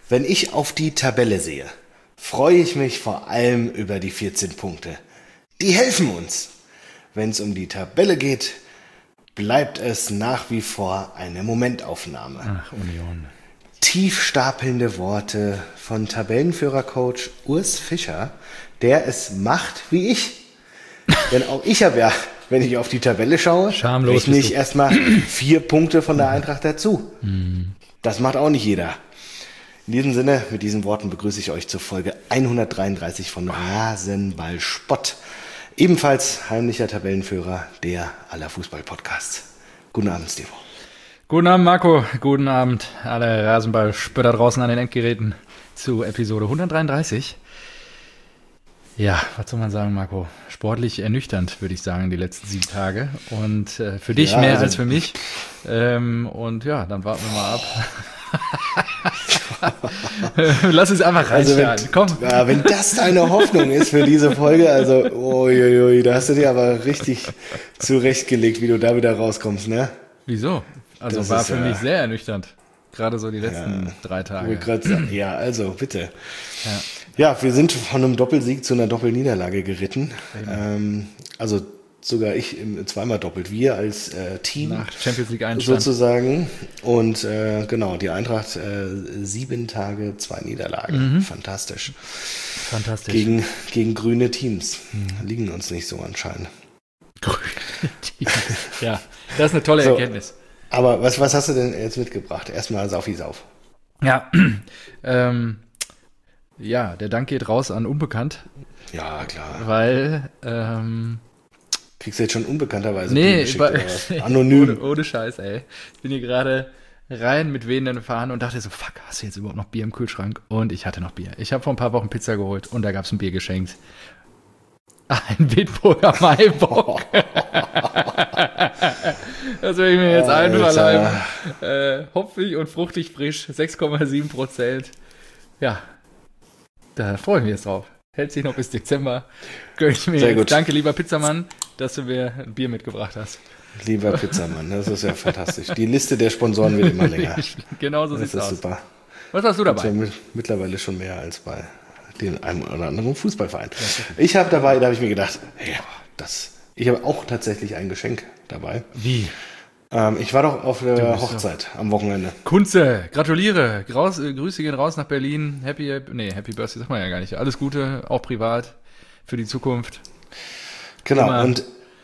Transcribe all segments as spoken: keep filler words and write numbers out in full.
Wenn ich auf die Tabelle sehe, freue ich mich vor allem über die vierzehn Punkte. Die helfen uns. Wenn es um die Tabelle geht, bleibt es nach wie vor eine Momentaufnahme. Ach, Union. Tief stapelnde Worte von Tabellenführercoach Urs Fischer, der es macht wie ich. Denn auch ich habe ja, wenn ich auf die Tabelle schaue, Schamlos rechne ich bist du. erstmal vier Punkte von der Eintracht dazu. Das macht auch nicht jeder. In diesem Sinne, mit diesen Worten begrüße ich euch zur Folge hundertdreiunddreißig von Rasenball-Spott. Ebenfalls heimlicher Tabellenführer der aller Fußball-Podcasts. Guten Abend, Stevo. Guten Abend, Marco. Guten Abend, alle Rasenball-Spötter draußen an den Endgeräten zu Episode hundertdreiunddreißig. Ja, was soll man sagen, Marco? Sportlich ernüchternd, würde ich sagen, die letzten sieben Tage. Und äh, für dich Ja, mehr also, als für mich. Ähm, und ja, dann warten wir mal ab. Lass uns einfach reinstarten. Also wenn, Komm. Ja, wenn das deine Hoffnung ist für diese Folge, also uiuiui, da hast du dir aber richtig zurechtgelegt, wie du da wieder rauskommst, ne? Wieso? Also Das war ist, für ja, mich sehr ernüchternd. Gerade so die letzten Ja, drei wo Tage. ich grad sag, ja, also bitte. Ja. Ja, wir sind von einem Doppelsieg zu einer Doppelniederlage geritten. Ähm, also sogar ich im, zweimal doppelt. Wir als äh, Team Nach Champions League Einstand. sozusagen. Und äh, genau, die Eintracht äh, sieben Tage, zwei Niederlagen. Mhm. Fantastisch. Fantastisch. Gegen, gegen grüne Teams. Mhm. Liegen uns nicht so anscheinend. Ja, das ist eine tolle So. Erkenntnis. Aber was, was hast du denn jetzt mitgebracht? Erstmal Saufi Sauf. Ja, ähm, ja, der Dank geht raus an Unbekannt, Ja, klar. weil, ähm, Kriegst du jetzt schon unbekannterweise nee, Bier geschickt, bei, oder was? Anonym. ohne, ohne Scheiß, ey. Ich bin hier gerade rein mit wehenden Fahnen und dachte so, fuck, hast du jetzt überhaupt noch Bier im Kühlschrank? Und ich hatte noch Bier. Ich habe vor ein paar Wochen Pizza geholt und da gab's ein Bier geschenkt. Ein Bitburger Maibock. Das will ich mir jetzt einverleiben. Äh, hopfig und fruchtig frisch, sechs Komma sieben Prozent. Ja, da freue ich mich jetzt drauf. Hält sich noch bis Dezember. Gönn ich mir Sehr jetzt. gut. Danke, lieber Pizzamann, dass du mir ein Bier mitgebracht hast. Lieber Pizzamann, das ist ja fantastisch. Die Liste der Sponsoren wird immer länger. Genau so Das sieht's ist aus. super. Was hast du Das ist ja dabei? mit, mittlerweile schon mehr als bei den einem oder anderen Fußballverein. Ich habe dabei, da habe ich mir gedacht, hey, das, ich habe auch tatsächlich ein Geschenk dabei. Wie? Ähm, ich war doch auf der bist Hochzeit am Wochenende. Kunze, gratuliere. Graus, äh, Grüße gehen raus nach Berlin. Happy, happy, nee, Happy Birthday sagt man ja gar nicht. Alles Gute, auch privat, für die Zukunft. Genau, Immer. und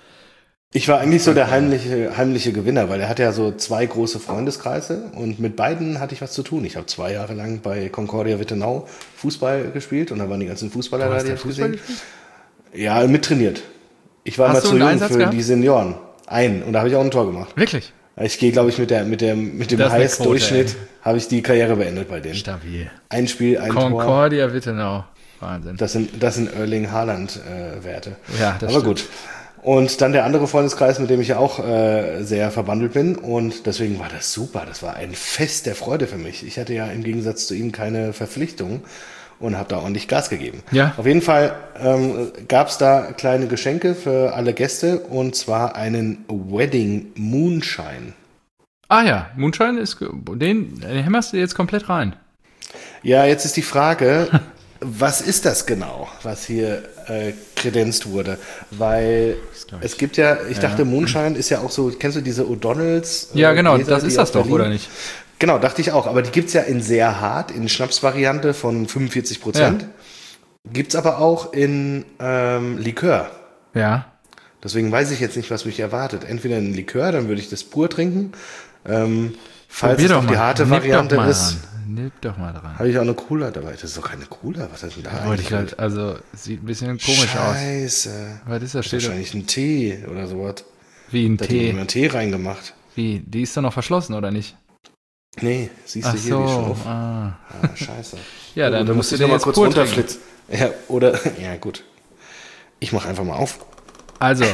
ich war eigentlich so der heimliche, heimliche Gewinner, weil er hat ja so zwei große Freundeskreise und mit beiden hatte ich was zu tun. Ich habe zwei Jahre lang bei Concordia Wittenau Fußball gespielt und da waren die ganzen Fußballer da, hast die du hab ich Fußball gesehen. Ja, mittrainiert. Ich war Hast mal du zu einen jung Einsatz für gehabt? die Senioren. Ein. Und da habe ich auch ein Tor gemacht. Wirklich? Ich gehe, glaube ich, mit der mit dem mit dem Das ist eine Highest-Durchschnitt Quote, habe ich die Karriere beendet bei denen. Stabil. Ein Spiel, ein Tor. Concordia Wittenau. Wahnsinn. Das sind das sind Erling Haaland äh, Werte. Ja, das Aber stimmt. gut. Und dann der andere Freundeskreis, mit dem ich ja auch äh, sehr verbandelt bin. Und deswegen war das super. Das war ein Fest der Freude für mich. Ich hatte ja im Gegensatz zu ihm keine Verpflichtung und habe da ordentlich Gas gegeben. Ja. Auf jeden Fall ähm, gab es da kleine Geschenke für alle Gäste und zwar einen Wedding Moonshine. Ah ja, Moonshine ist, ge- den, den hämmerst du jetzt komplett rein. Ja, jetzt ist die Frage, was ist das genau, was hier äh, kredenzt wurde? Weil glaub ich. es gibt ja, ich dachte, Moonshine ist ja auch so, kennst du diese O'Donnells? äh, Ja, genau, Gläser, das die ist das aus doch, Berlin- oder nicht? Genau, dachte ich auch. Aber die gibt's ja in sehr hart, in Schnapsvariante von fünfundvierzig Prozent. Ja. Gibt's aber auch in ähm, Likör. Ja. Deswegen weiß ich jetzt nicht, was mich erwartet. Entweder ein Likör, dann würde ich das pur trinken. Ähm, falls Probier es doch noch die mal. harte Nipp Variante doch mal ist, dran. Nipp doch mal dran. habe ich auch eine Cola dabei. Das ist doch keine Cola. Was ist denn da Wollte eigentlich? ich grad, also, sieht ein bisschen komisch aus. Scheiße. Was ist das? Steht da? Wahrscheinlich ein Tee oder sowas. Wie ein Da hat jemand Tee. einen Tee reingemacht. Wie? Die ist doch noch verschlossen, oder nicht? Nee, siehst Ach du hier die so. Schrift. Ah. Ah, scheiße. Ja, dann da musst musst du du den noch mal jetzt kurz pur trinken. runterflitzen. Ja, oder, ja gut. Ich mache einfach mal auf. Also,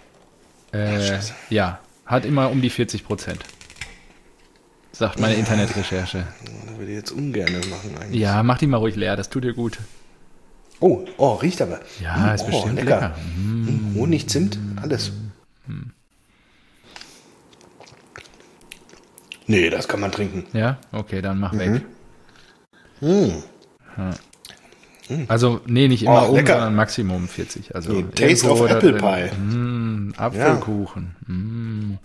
äh, Scheiße. ja, hat immer um die vierzig Prozent. Sagt meine Internetrecherche. Da würde ich jetzt ungern machen eigentlich. Ja, mach die mal ruhig leer, das tut dir gut. Oh, oh, riecht aber. Ja, Mm, ist oh, bestimmt lecker. Mm, Honig, Zimt, alles. Nee, das kann man trinken. Ja, okay, dann mach Mhm. weg. Mm. Ja. Also, nee, nicht immer Oh, um, lecker. sondern Maximum vierzig. Also Nee, Taste irgendwo of da Apple drin. Pie. Mm, Apfelkuchen. Mm.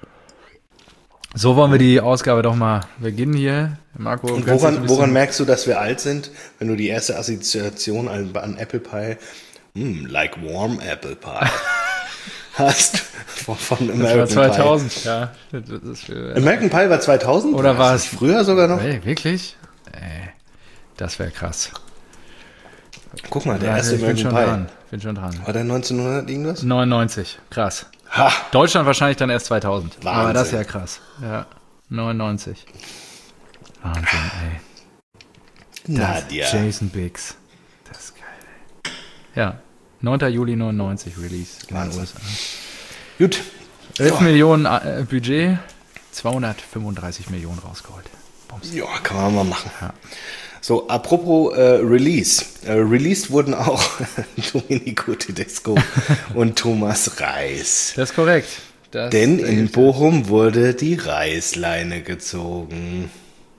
So wollen wir die Ausgabe doch mal beginnen hier. Marco, Und kannst du ein woran, bisschen- woran merkst du, dass wir alt sind? Wenn du die erste Assoziation an, an Apple Pie, mm, like warm Apple Pie, hast von, von Das American war zweitausend, ja. Das ist für, Pie. American Pie war zweitausend? Oder war es- früher sogar noch? Hey, wirklich? Ey, das wäre krass. Guck mal, der Ja, erste ich bin American schon Pie. dran. Bin schon dran. War der neunzehnhundert irgendwas? neunundneunzig, krass. Ha! Deutschland wahrscheinlich dann erst zweitausend. Aber Wahnsinn. das ist ja krass. Ja, neunundneunzig. Wahnsinn, ey. Das- Nadja. Jason Biggs. Das ist geil, ey. Ja, neunter Juli neunundneunzig Release in den Wahnsinn. U S A. Gut. elf Ja. Millionen äh, Budget, zweihundertfünfunddreißig Millionen rausgeholt. Bums. Ja, kann man mal machen. Ja. So, apropos äh, Release. Äh, released wurden auch Domenico Tedesco und Thomas Reis. Das ist korrekt. Das Denn äh, in Bochum wurde die Reißleine gezogen.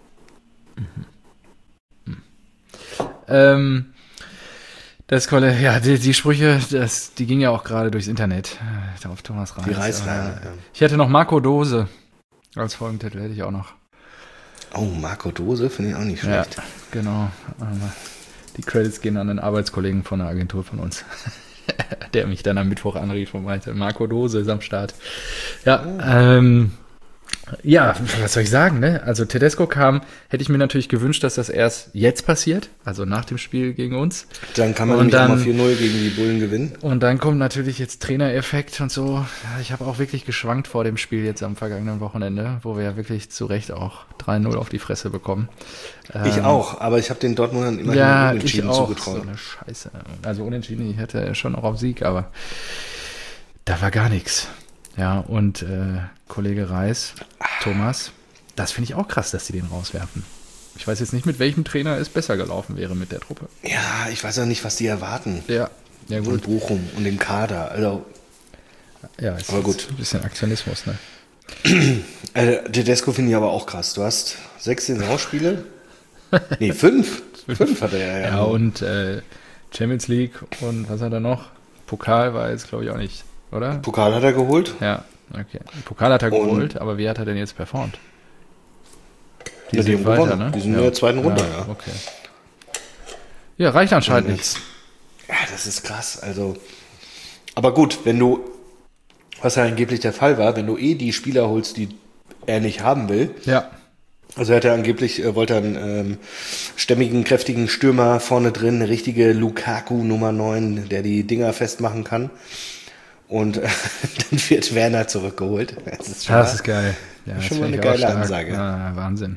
Ähm, das Kolle, ja, die, die Sprüche, das, die gingen ja auch gerade durchs Internet. äh, Auf Thomas Reis. Die Reißleine, Äh, ja. Ich hätte noch Marco Dose als Folgentitel, hätte ich auch noch. Oh, Marco Dose finde ich auch nicht Ja, schlecht. genau. Ähm, Die Credits gehen an den Arbeitskollegen von der Agentur von uns, der mich dann am Mittwoch anrief und meinte, Marco Dose ist am Start. Ja, ähm, ja, was soll ich sagen, ne? Also Tedesco kam, hätte ich mir natürlich gewünscht, dass das erst jetzt passiert, also nach dem Spiel gegen uns. Dann kann man Und nämlich auch dann- mal vier null gegen die Bullen gewinnen. Und dann kommt natürlich jetzt Trainereffekt und so. Ja, ich habe auch wirklich geschwankt vor dem Spiel jetzt am vergangenen Wochenende, wo wir ja wirklich zu Recht auch drei null auf die Fresse bekommen. Ich Ähm, auch, aber ich habe den Dortmundern immerhin Ja, ich unentschieden auch. So zugetraut. eine Scheiße. Also unentschieden, ich hätte schon auch auf Sieg, aber da war gar nichts. Ja, und äh, Kollege Reis, Thomas, das finde ich auch krass, dass die den rauswerfen. Ich weiß jetzt nicht, mit welchem Trainer es besser gelaufen wäre mit der Truppe. Ja, ich weiß auch nicht, was die erwarten. Ja, ja Von gut. Bochum und dem Kader. Also, Ja, ist aber gut. jetzt ein bisschen Aktionismus, ne? äh, Tedesco finde ich aber auch krass. Du hast sechs Saisonspiele. Nee, fünf. Fünf hat er ja. Ja, und äh, Champions League und was hat er noch? Pokal war jetzt, glaube ich, auch nicht, oder? Pokal hat er geholt. Ja, okay. Pokal hat er Und- geholt, aber wie hat er denn jetzt performt? Ja, die haben gewonnen. Die sind in der zweiten Runde, ja. Okay. Ja, reicht anscheinend Und nicht. jetzt- Ja, das ist krass. Also, aber gut, wenn du, was ja angeblich der Fall war, wenn du eh die Spieler holst, die er nicht haben will. Ja, Also er hat ja angeblich, äh, wollte einen ähm, stämmigen, kräftigen Stürmer vorne drin, eine richtige Lukaku Nummer neun, der die Dinger festmachen kann. Und äh, dann wird Werner zurückgeholt. Das ist schon das mal- ist geil. Ja, schon das mal finde eine ich auch geile stark. Ansage. Ja, Wahnsinn.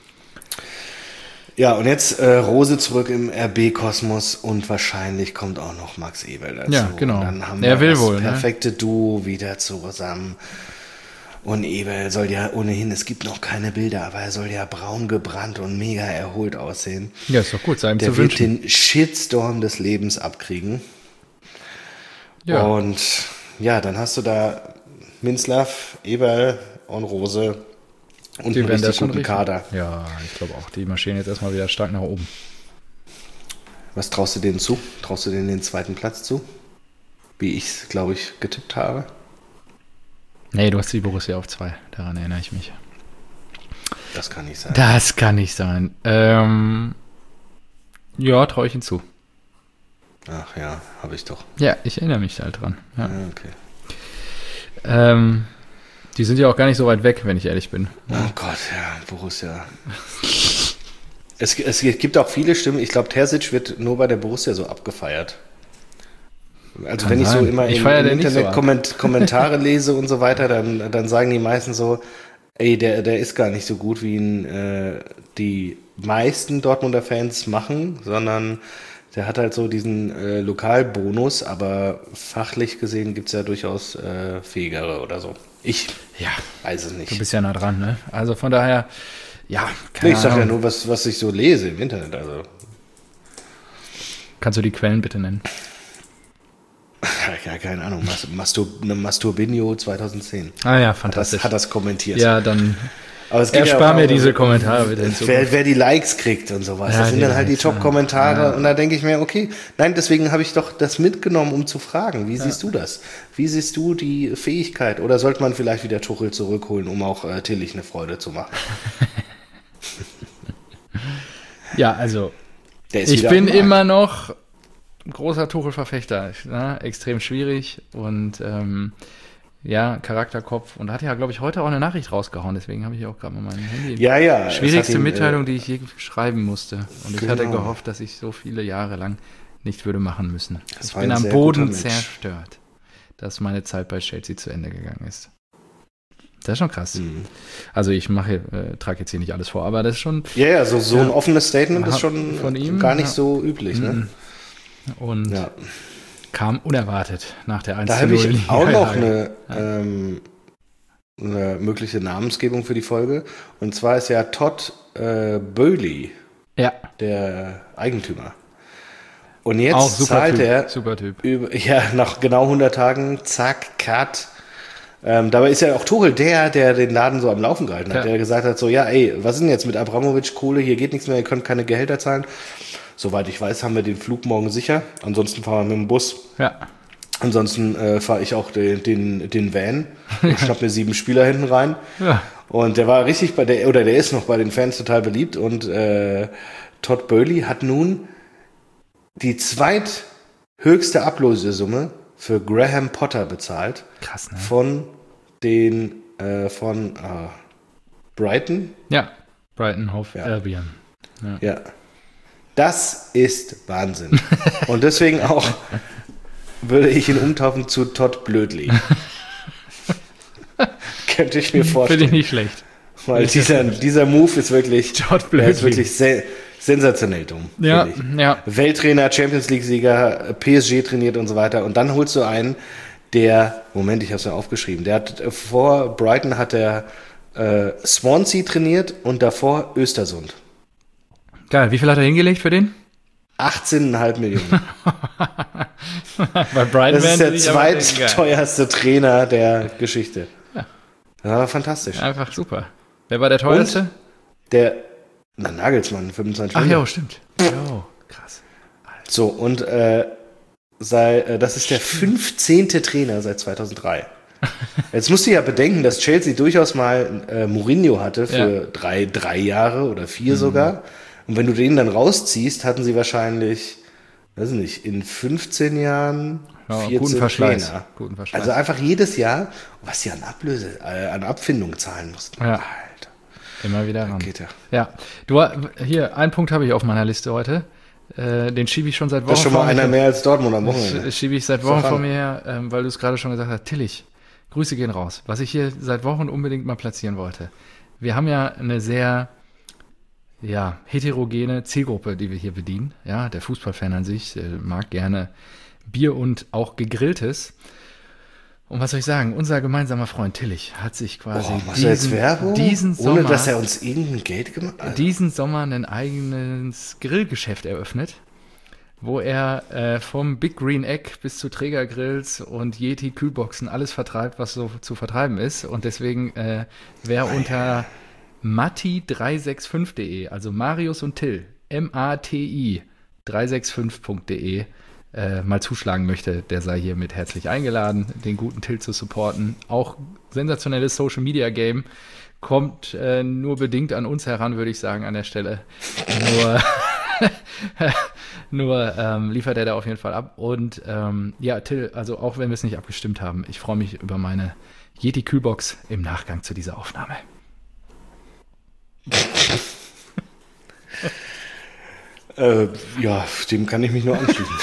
Ja, und jetzt äh, Rose zurück im R B-Kosmos und wahrscheinlich kommt auch noch Max Eberl dazu. Ja, genau. Und dann haben Er wir will das wohl, ne? perfekte Duo wieder zusammen. Und Eberl soll ja ohnehin, es gibt noch keine Bilder, aber er soll ja braun gebrannt und mega erholt aussehen. Ja, ist doch gut, sei ihm Der zu wird wünschen. den Shitstorm des Lebens abkriegen. Ja. Und ja, dann hast du da Minzlaff, Eberl und Rose und Die einen werden das richtig schon guten richten. Kader. Ja, ich glaube auch. Die marschieren jetzt erstmal wieder stark nach oben. Was traust du denen zu? Traust du denen den zweiten Platz zu? Wie ich es, glaube ich, getippt habe. Nee, du hast die Borussia auf zwei. Daran erinnere ich mich. Das kann nicht sein. Das kann nicht sein. Ähm, ja, traue ich ihnen zu. Ach ja, habe ich doch. Ja, ich erinnere mich halt dran. Ja. Ja, okay. Ähm, die sind ja auch gar nicht so weit weg, wenn ich ehrlich bin. Oh Gott, ja, Borussia. Es, es gibt auch viele Stimmen. Ich glaube, Terzic wird nur bei der Borussia so abgefeiert. Also Kann wenn ich so sein. immer Ich im, feier im den nicht so Internet ab. Komment Kommentare lese und so weiter, dann, dann sagen die meisten so, ey, der, der ist gar nicht so gut, wie ihn äh, die meisten Dortmunder Fans machen, sondern der hat halt so diesen äh, Lokalbonus, aber fachlich gesehen gibt's ja durchaus äh, fähigere oder so. Ich Ja, weiß es du nicht. bist ja nah dran, ne? Also von daher, ja, Nee, keine ich sag ja Ahnung. nur, was, was ich so lese im Internet. Also, Kannst du die Quellen bitte nennen? ja, keine Ahnung. Mas- Mastur, Masturbinho zweitausendzehn. Ah ja, Hat das, fantastisch. hat das kommentiert. Ja, dann Aber es geht Erspar ja mir auch, diese Kommentare bitte. Wer, wer die Likes kriegt und sowas. Ja, das sind die dann halt Likes, die Top-Kommentare. ja. Und da denke ich mir, okay, nein, deswegen habe ich doch das mitgenommen, um zu fragen. Wie Ja. siehst du das? Wie siehst du die Fähigkeit? Oder sollte man vielleicht wieder Tuchel zurückholen, um auch äh, Tillich eine Freude zu machen? Ja, also Der ist ich wieder bin auf dem Markt. immer noch ein großer Tuchel-Verfechter. Ne? Extrem schwierig und ähm, ja, Charakterkopf. Und hat ja, glaube ich, heute auch eine Nachricht rausgehauen. Deswegen habe ich auch gerade mal mein Handy. Ja, ja. es Schwierigste hat ihn, Mitteilung, die ich je schreiben musste. Und ich hatte Genau. gehofft, dass ich so viele Jahre lang nicht würde machen müssen. Das Ich war bin ein am sehr Boden guter Mensch. zerstört, dass meine Zeit bei Chelsea zu Ende gegangen ist. Das ist schon krass. Mhm. Also ich mache, äh, trage jetzt hier nicht alles vor, aber das ist schon. Ja, ja, so, so ein Ja. offenes Statement ist Ha- schon von ihm, gar nicht ja. so üblich. Ne? Mhm. Und Ja. kam unerwartet nach der eins Da zu habe null. ich auch noch Niederlage. eine, ähm, eine mögliche Namensgebung für die Folge. Und zwar ist ja Todd äh, Boehly Ja, der Eigentümer. Und jetzt auch super zahlt Typ. er Super Typ. über, ja, nach genau hundert Tagen, zack, Cut. Ähm, dabei ist ja auch Tuchel der, der den Laden so am Laufen gehalten hat, Ja. der gesagt hat, so, ja, ey, was ist denn jetzt mit Abramovic, Kohle, hier geht nichts mehr, ihr könnt keine Gehälter zahlen. Soweit ich weiß, haben wir den Flug morgen sicher. Ansonsten fahren wir mit dem Bus. Ja. Ansonsten äh, fahre ich auch den, den, den Van und schnapp mir sieben Spieler hinten rein. Ja. Und der war richtig bei der, oder der ist noch bei den Fans total beliebt. Und äh, Todd Boehly hat nun die zweithöchste Ablösesumme für Graham Potter bezahlt Krass, ne? von den äh, von äh, Brighton. Ja. Brighton Hove Ja. Albion. Ja. Das ist Wahnsinn. Und deswegen auch würde ich ihn umtaufen zu Todd Blödli. Könnte ich mir Finde vorstellen. ich nicht schlecht. Weil dieser, dieser Move ist wirklich, Todd der ist Blödli. wirklich se sensationell dumm. Ja, finde ich. ja. Welttrainer, Champions League-Sieger, P S G trainiert und so weiter. Und dann holst du einen, der, Moment, ich habe es mir aufgeschrieben, der hat äh, vor Brighton hat er äh, Swansea trainiert und davor Östersund. Geil. Wie viel hat er hingelegt für den? achtzehn Komma fünf Millionen. Bei Brighton Das ist der werden sie sich aber denken, geil. zweitteuerste Trainer der Geschichte. Ja. Das war fantastisch. Einfach super. Wer war der teuerste? Und der, na, Nagelsmann, fünfundzwanzig Ach Millionen. ja, stimmt. Oh, krass. So, und äh, sei, äh, das ist der fünfzehnte Trainer seit zweitausenddrei. Jetzt musst du ja bedenken, dass Chelsea durchaus mal äh, Mourinho hatte für Ja. drei, drei Jahre oder vier sogar. Und wenn du den dann rausziehst, hatten sie wahrscheinlich, weiß ich nicht, in fünfzehn Jahren Ja, vierzehn guten Verschleiß. Trainer. Guten Verschleiß. Also einfach jedes Jahr, was sie an Ablöse, äh, an Abfindung zahlen mussten. Ja. Alter, Immer wieder ran. geht ja. Ja, du, hier, einen Punkt habe ich auf meiner Liste heute. Äh, den schiebe ich schon seit Wochen Das ist schon vor mal einer mir. mehr als Dortmund am Das Wochenende. schiebe ich seit Ist Wochen doch vor an. mir her, ähm, weil du es gerade schon gesagt hast. Tillich, Grüße gehen raus. Was ich hier seit Wochen unbedingt mal platzieren wollte. Wir haben ja eine sehr ja, heterogene Zielgruppe, die wir hier bedienen. Ja, der Fußballfan an sich äh, mag gerne Bier und auch Gegrilltes. Und was soll ich sagen? Unser gemeinsamer Freund Tillich hat sich quasi Boah, machst du jetzt Werbung? diesen Sommer, Ohne dass er uns irgendein Geld gemacht hat? diesen Sommer ein eigenes Grillgeschäft eröffnet, wo er äh, vom Big Green Egg bis zu Trägergrills und Yeti Kühlboxen alles vertreibt, was so zu vertreiben ist. Und deswegen, äh, wer unter matti drei sechs fünf punkt de, also Marius und Till, M A T I drei sechs fünf punkt de, äh, mal zuschlagen möchte, der sei hiermit herzlich eingeladen, den guten Till zu supporten. Auch sensationelles Social Media Game. Kommt äh, nur bedingt an uns heran, würde ich sagen, an der Stelle. Nur, nur ähm, liefert er da auf jeden Fall ab. Und ähm, ja, Till, also auch wenn wir es nicht abgestimmt haben, ich freue mich über meine Yeti Kühlbox im Nachgang zu dieser Aufnahme. Äh, ja, dem kann ich mich nur anschließen.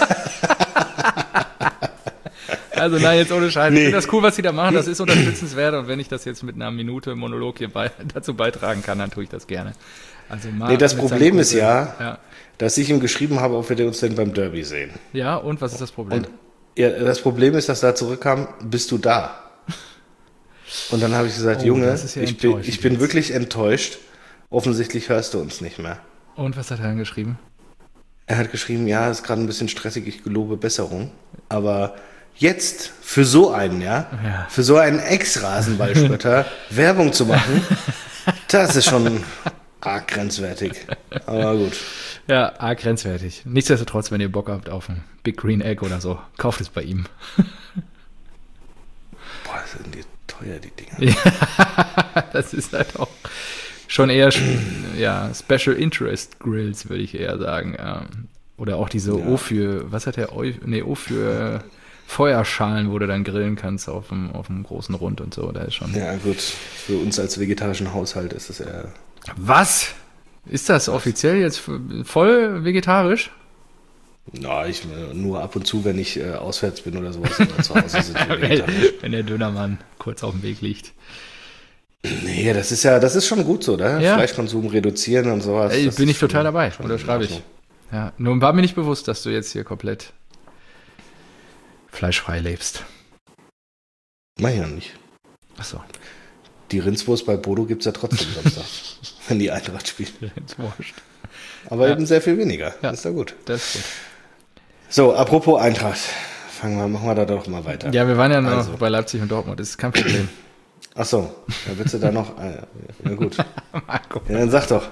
Also nein, jetzt ohne Scheiß. Nee. Ich finde das cool, was sie da machen. Das ist unterstützenswert. Und wenn ich das jetzt mit einer Minute Monolog hier bei, dazu beitragen kann, dann tue ich das gerne. Also Nee, das mit seinem Problem ist Kumpel. ja, ja. dass ich ihm geschrieben habe, ob wir uns denn beim Derby sehen. Ja, und was ist das Problem? Und ja, das Problem ist, dass da zurückkam, bist du da? Und dann habe ich gesagt, Oh, Junge, das ist ja ich, bin, enttäuschend ich bin jetzt. wirklich enttäuscht. Offensichtlich hörst du uns nicht mehr. Und was hat er dann geschrieben? Er hat geschrieben, ja, ist gerade ein bisschen stressig, ich gelobe Besserung. Aber jetzt für so einen, ja, Ja. für so einen Ex-Rasenballspötter Werbung zu machen, Das ist schon arg grenzwertig. Aber gut. Ja, arg grenzwertig. Nichtsdestotrotz, wenn ihr Bock habt auf ein Big Green Egg oder so, kauft es bei ihm. Boah, sind die teuer, die Dinger. Ja, das ist halt auch schon eher ja, Special Interest Grills, würde ich eher sagen. Oder auch diese ja. O für, was hat der O? Nee, O für Feuerschalen, wo du dann grillen kannst auf dem, auf dem großen Rund und so. Da ist schon. Ja, gut. Für uns als vegetarischen Haushalt ist das eher. Was? Ist das offiziell jetzt voll vegetarisch? Na, ich nur ab und zu, wenn ich äh, auswärts bin oder sowas, oder zu Hause sind wir vegetarisch. Wenn der Dönermann kurz auf dem Weg liegt. Nee, das ist ja, das ist schon gut so, ne? Ja. Fleischkonsum reduzieren und sowas. Ey, das bin ist ich total schon, dabei, schon unterschreibe ich. Ja, nun war mir nicht bewusst, dass du jetzt hier komplett fleischfrei lebst. Mach ich ja nicht. Ach so. Die Rindswurst bei Bodo gibt es ja trotzdem Samstag, wenn die Eintracht spielt. Wurscht. Aber Ja. eben sehr viel weniger. Ja. Das ist ja gut. Das ist gut. So, apropos Eintracht. Fangen wir, machen wir da doch mal weiter. Ja, wir waren ja noch Also. bei Leipzig und Dortmund, das ist kein Problem. Ach so, da willst du da noch. Ah, ja, na gut. Marco. Ja, dann sag doch.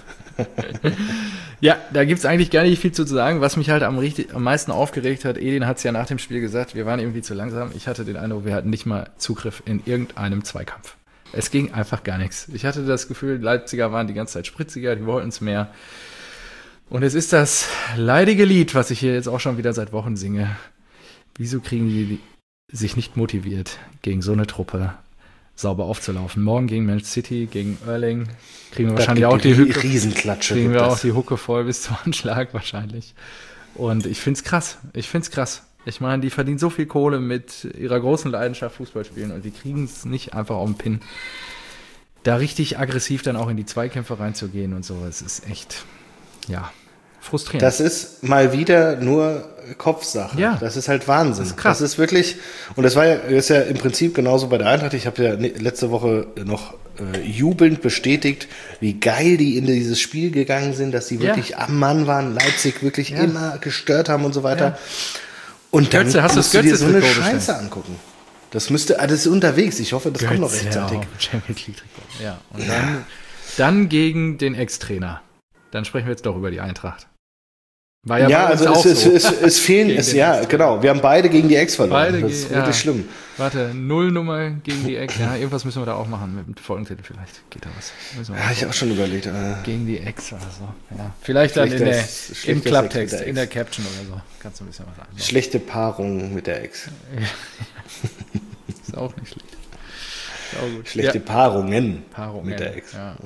Ja, da gibt es eigentlich gar nicht viel zu sagen. Was mich halt am, richtig, am meisten aufgeregt hat, Edin hat es ja nach dem Spiel gesagt, wir waren irgendwie zu langsam. Ich hatte den Eindruck, wir hatten nicht mal Zugriff in irgendeinem Zweikampf. Es ging einfach gar nichts. Ich hatte das Gefühl, die Leipziger waren die ganze Zeit spritziger, die wollten es mehr. Und es ist das leidige Lied, was ich hier jetzt auch schon wieder seit Wochen singe. Wieso kriegen die sich nicht motiviert, gegen so eine Truppe sauber aufzulaufen? Morgen gegen Manchester City, gegen Erling, kriegen wir wahrscheinlich auch die Hücke. Riesenklatsche. Kriegen wir das. auch die Hucke voll bis zum Anschlag wahrscheinlich. Und ich find's krass. Ich find's krass. Ich meine, die verdienen so viel Kohle mit ihrer großen Leidenschaft Fußball spielen und die kriegen es nicht einfach auf den Pin, da richtig aggressiv dann auch in die Zweikämpfe reinzugehen und so. Es ist echt, ja, frustrierend. Das ist mal wieder nur Kopfsache. Ja. Das ist halt Wahnsinn. Das ist krass. Das ist wirklich, und das war ja, ist ja im Prinzip genauso bei der Eintracht. Ich habe ja letzte Woche noch äh, jubelnd bestätigt, wie geil die in dieses Spiel gegangen sind, dass die wirklich Ja. am Mann waren, Leipzig wirklich Ja. immer gestört haben und so weiter. Ja. Und dann Götze, hast du das musst du dir so eine Götze-Trikot Scheiße bestellt? angucken. Das müsste, ah, das ist unterwegs. Ich hoffe, das kommt noch Götze, rechtzeitig. ja, Champions League Trikot. Ja. Und dann, dann gegen den Ex-Trainer. Dann sprechen wir jetzt doch über die Eintracht. War ja, Ja, bei uns also auch es, so. es, es, es fehlen, Gegen es, den ja, Ex-Trainer. genau. Wir haben beide gegen die Ex verloren. Beide das ge- ist ja. wirklich schlimm. Warte, Nullnummer gegen die Ex. Ja, irgendwas müssen wir da auch machen mit dem Folgentitel vielleicht. Geht da was. Müssen wir Ja, mal ich habe auch schon überlegt. Äh, gegen die Ex oder so. Ja. Vielleicht dann in Schlechter- der, im schlechter Klapptext, Sex mit der in der Ex. Caption oder so. Kannst du ein bisschen was sagen. schlechte Paarung mit der Ex. Ist auch nicht schlecht. Ist auch gut. Schlechte ja. Paarungen Paarung mit der Ex. Ja.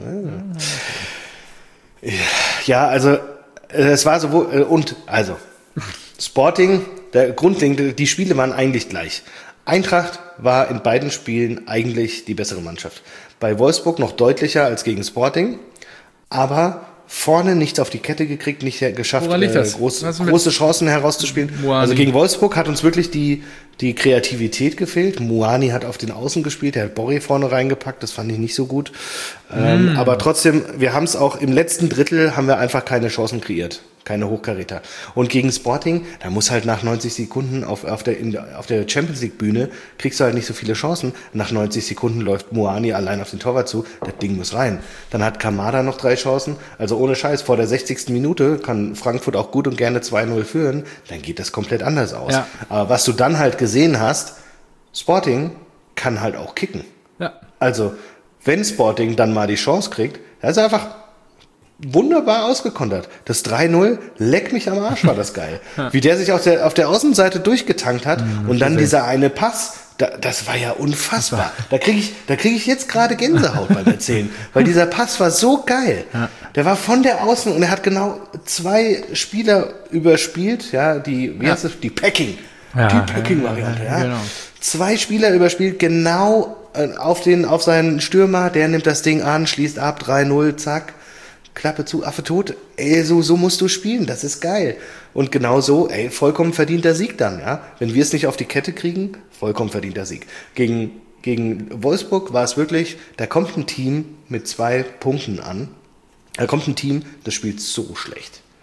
Ja, also äh, es war sowohl äh, und also Sporting, der Grundding, die Spiele waren eigentlich gleich. Eintracht war in beiden Spielen eigentlich die bessere Mannschaft. Bei Wolfsburg noch deutlicher als gegen Sporting, aber vorne nichts auf die Kette gekriegt, nicht geschafft, Woran liegt äh, das? groß, Was mit große Chancen herauszuspielen. Muani? Also gegen Wolfsburg hat uns wirklich die, die Kreativität gefehlt. Muani hat auf den Außen gespielt, der hat Borri vorne reingepackt, das fand ich nicht so gut. Ähm, aber trotzdem, wir haben es auch im letzten Drittel, haben wir einfach keine Chancen kreiert. Keine Hochkaräter. Und gegen Sporting, da muss halt nach neunzig Sekunden auf, auf, der, in, auf der Champions League Bühne, kriegst du halt nicht so viele Chancen. Nach neunzig Sekunden läuft Muani allein auf den Torwart zu, das Ding muss rein. Dann hat Kamada noch drei Chancen. Also ohne Scheiß, vor der sechzigsten Minute kann Frankfurt auch gut und gerne zwei null führen. Dann geht das komplett anders aus. Ja. Aber was du dann halt gesehen hast, Sporting kann halt auch kicken. Ja. Also, wenn Sporting dann mal die Chance kriegt, er ist einfach wunderbar ausgekontert. Das drei null, leck mich am Arsch, war das geil. Wie der sich auf der, auf der Außenseite durchgetankt hat und dann dieser eine Pass, da, das war ja unfassbar. Da kriege ich, da kriege ich jetzt gerade Gänsehaut beim Erzählen, weil dieser Pass war so geil. Der war von der Außen und er hat genau zwei Spieler überspielt, ja, die, wie heißt das, die Packing. Ja, die Packing-Variante, ja, ja. genau. Zwei Spieler überspielt, genau äh, auf den, auf seinen Stürmer, der nimmt das Ding an, schließt ab, drei null, zack. Klappe zu, Affe tot. Ey, so, so musst du spielen, das ist geil. Und genau so, ey, vollkommen verdienter Sieg dann, ja. Wenn wir es nicht auf die Kette kriegen, vollkommen verdienter Sieg. Gegen, gegen Wolfsburg war es wirklich, da kommt ein Team mit zwei Punkten an. Da kommt ein Team, das spielt so schlecht.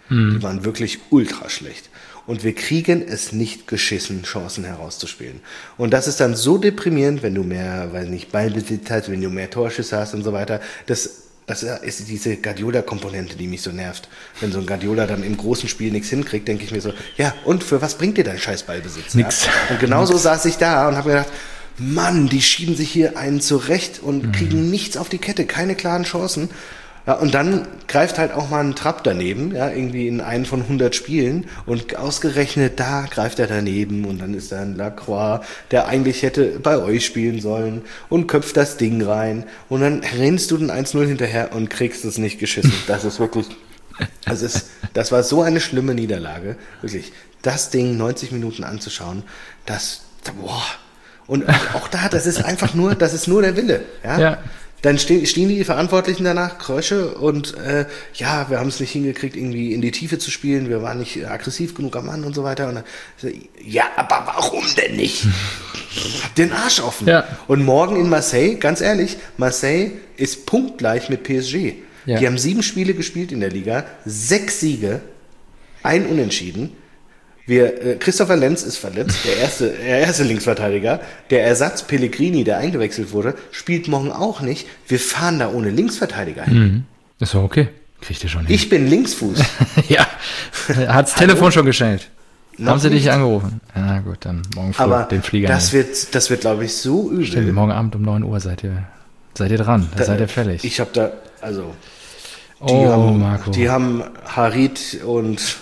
Mhm. Die waren wirklich ultra schlecht. Und wir kriegen es nicht geschissen, Chancen herauszuspielen. Und das ist dann so deprimierend, wenn du mehr, weiß nicht, Ballbesitz hast, wenn du mehr Torschüsse hast und so weiter. Das, das ist diese Guardiola-Komponente, die mich so nervt. Wenn so ein Guardiola dann im großen Spiel nichts hinkriegt, denke ich mir so, ja, und für was bringt dir dein scheiß Ballbesitz? Nix. Ja? Und genauso Nix. saß ich da und habe mir gedacht, Mann, die schieben sich hier einen zurecht und mhm. kriegen nichts auf die Kette, keine klaren Chancen. Ja, und dann greift halt auch mal ein Trapp daneben, ja, irgendwie in einen von hundert Spielen und ausgerechnet da greift er daneben und dann ist da ein Lacroix, der eigentlich hätte bei euch spielen sollen und köpft das Ding rein und dann rennst du den eins null hinterher und kriegst es nicht geschissen. Das ist wirklich, das ist, das war so eine schlimme Niederlage, wirklich. Das Ding neunzig Minuten anzuschauen, das, boah. Und auch da, das ist einfach nur, das ist nur der Wille, ja. ja. Dann stehen, stehen die Verantwortlichen danach, Krösche, und äh, ja, wir haben es nicht hingekriegt, irgendwie in die Tiefe zu spielen, wir waren nicht aggressiv genug am Mann und so weiter. Und dann, ja, aber warum denn nicht? Habt den Arsch offen. Ja. Und morgen in Marseille, ganz ehrlich, Marseille ist punktgleich mit P S G. Ja. Die haben sieben Spiele gespielt in der Liga, sechs Siege, ein Unentschieden. Wir, äh, Christopher Lenz ist verletzt, der erste, der erste Linksverteidiger. Der Ersatz Pellegrini, der eingewechselt wurde, spielt morgen auch nicht. Wir fahren da ohne Linksverteidiger hin. Mhm. Ist doch okay. Kriegt ihr schon hin. Ich bin Linksfuß. Ja, hat's Telefon schon gestellt. Noch Haben sie nicht. dich angerufen? Ja gut, dann morgen früh Aber den Flieger. das nehmen. wird, das wird, glaube ich, so übel. Stimmt, morgen Abend um neun Uhr seid ihr, seid ihr dran. Da, da seid ihr fällig. Ich habe da, also, die oh, haben, Marco. die haben Harit und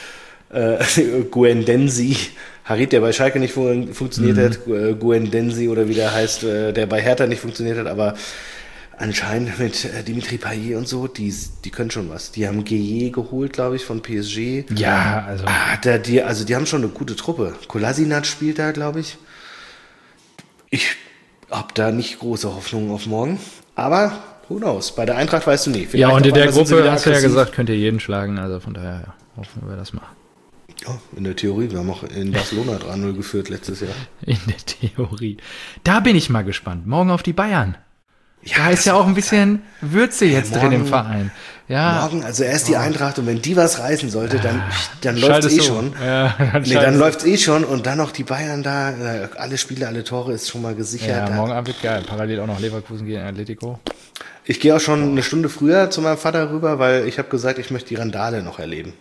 Äh, Guendouzi, Harit, der bei Schalke nicht fun- funktioniert mhm. hat, äh, Guendouzi oder wie der heißt, äh, der bei Hertha nicht funktioniert hat, aber anscheinend mit äh, Dimitri Payet und so, die, die können schon was. Die haben Gueye geholt, glaube ich, von P S G. Ja, also. Ah, der, die, also die haben schon eine gute Truppe. Kolasinac spielt da, glaube ich. Ich habe da nicht große Hoffnungen auf morgen, aber who knows, bei der Eintracht weißt du nie. Vielleicht ja, und in der Gruppe hast du ja gesagt, könnt ihr jeden schlagen, also von daher ja, hoffen wir das mal. Ja, in der Theorie. Wir haben auch in Barcelona drei null geführt letztes Jahr. In der Theorie. Da bin ich mal gespannt. Morgen auf die Bayern. Ja, da ist ja auch ein bisschen Würze jetzt morgen, drin im Verein. Ja. Morgen, also erst die Eintracht und wenn die was reißen sollte, dann, dann läuft es eh schon. Ja, dann nee, dann läuft es eh schon und dann noch die Bayern da. Alle Spiele, alle Tore ist schon mal gesichert. Ja, morgen Abend wird geil. Parallel auch noch Leverkusen gegen Atletico. Ich gehe auch schon eine Stunde früher zu meinem Vater rüber, weil ich habe gesagt, ich möchte die Randale noch erleben.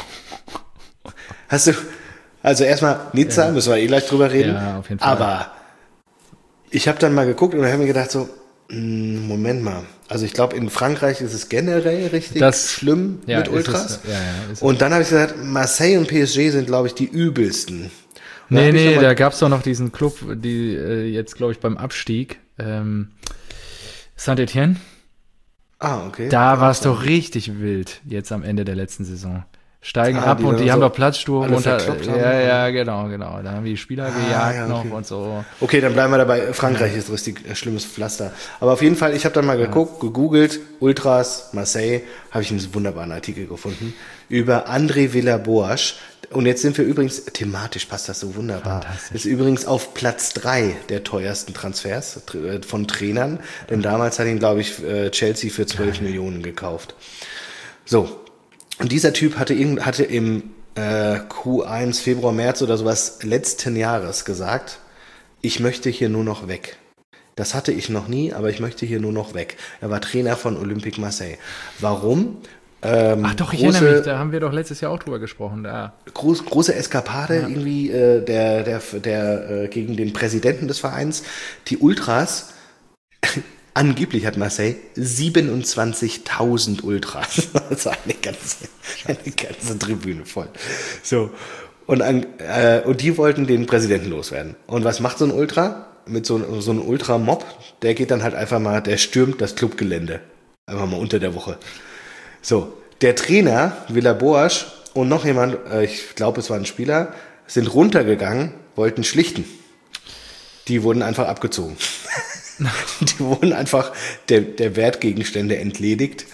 Hast du, also erstmal Nizza, ja. müssen wir eh gleich drüber reden, ja, auf jeden Fall. Aber ich habe dann mal geguckt und habe mir gedacht so, mh, Moment mal, also ich glaube in Frankreich ist es generell richtig das, schlimm ja, mit Ultras. Es, ja, ja, und dann habe ich gesagt, Marseille und P S G sind glaube ich die übelsten. Und nee, nee, da gab es doch noch diesen Club, die äh, jetzt glaube ich beim Abstieg, ähm, Saint-Étienne. Ah, okay. Da war es doch richtig wild jetzt am Ende der letzten Saison. Steigen ah, ab die und die haben so doch Platzsturm unter. Ja, ja, genau, genau. Da haben die Spieler ah, gejagt ja, okay. noch und so. Okay, dann bleiben wir dabei. Frankreich ist richtig äh, schlimmes Pflaster. Aber auf jeden Fall, ich habe dann mal geguckt, ja. gegoogelt, Ultras, Marseille, habe ich einen wunderbaren Artikel gefunden über André Villaboas. Und jetzt sind wir übrigens, thematisch passt das so wunderbar, ist übrigens auf Platz drei der teuersten Transfers von Trainern. Denn damals hat ihn, glaube ich, Chelsea für zwölf ja. Millionen gekauft. So. Und dieser Typ hatte, irgend, hatte im äh, Q eins, Februar, März oder sowas letzten Jahres gesagt, ich möchte hier nur noch weg. Das hatte ich noch nie, aber ich möchte hier nur noch weg. Er war Trainer von Olympique Marseille. Warum? Ähm, Ach doch, ich große, erinnere mich, da haben wir doch letztes Jahr auch drüber gesprochen. Da. Groß, große Eskapade ja. irgendwie äh, der, der, der äh, gegen den Präsidenten des Vereins. Die Ultras... Angeblich hat Marseille siebenundzwanzigtausend Ultras. Also eine ganze, eine ganze Tribüne voll. So. Und, an, äh, und die wollten den Präsidenten loswerden. Und was macht so ein Ultra? Mit so, so einem Ultra-Mob, der geht dann halt einfach mal, der stürmt das Clubgelände. Einfach mal unter der Woche. So. Der Trainer, Villaboas und noch jemand, äh, ich glaube es war ein Spieler, sind runtergegangen, wollten schlichten. Die wurden einfach abgezogen. Die wurden einfach der, der Wertgegenstände entledigt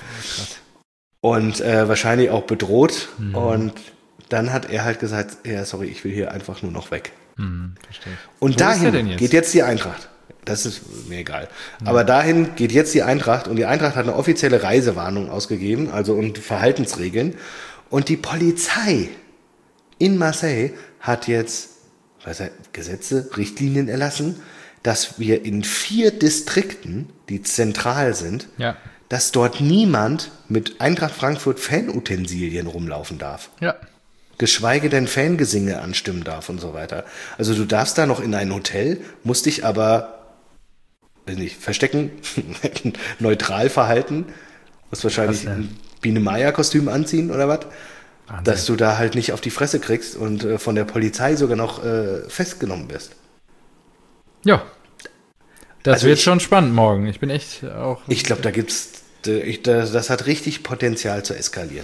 und äh, wahrscheinlich auch bedroht. Mhm. Und dann hat er halt gesagt, ja, sorry, ich will hier einfach nur noch weg. Mhm, verstehe. Und Wo dahin jetzt? geht jetzt die Eintracht. Das ist mir egal. Ja. Aber dahin geht jetzt die Eintracht und die Eintracht hat eine offizielle Reisewarnung ausgegeben, also und Verhaltensregeln. Und die Polizei in Marseille hat jetzt was er, Gesetze, Richtlinien erlassen, dass wir in vier Distrikten, die zentral sind, ja. dass dort niemand mit Eintracht Frankfurt Fanutensilien rumlaufen darf. Ja. Geschweige denn Fangesinge anstimmen darf und so weiter. Also du darfst da noch in ein Hotel, musst dich aber, weiß nicht, verstecken, neutral verhalten, musst wahrscheinlich ein Biene-Meier-Kostüm anziehen oder was, dass du da halt nicht auf die Fresse kriegst und äh, von der Polizei sogar noch äh, festgenommen wirst. Ja. Das also wird ich, schon spannend morgen. Ich bin echt auch... Ich glaube, da gibt's, ich, das, das hat richtig Potenzial zu eskalieren.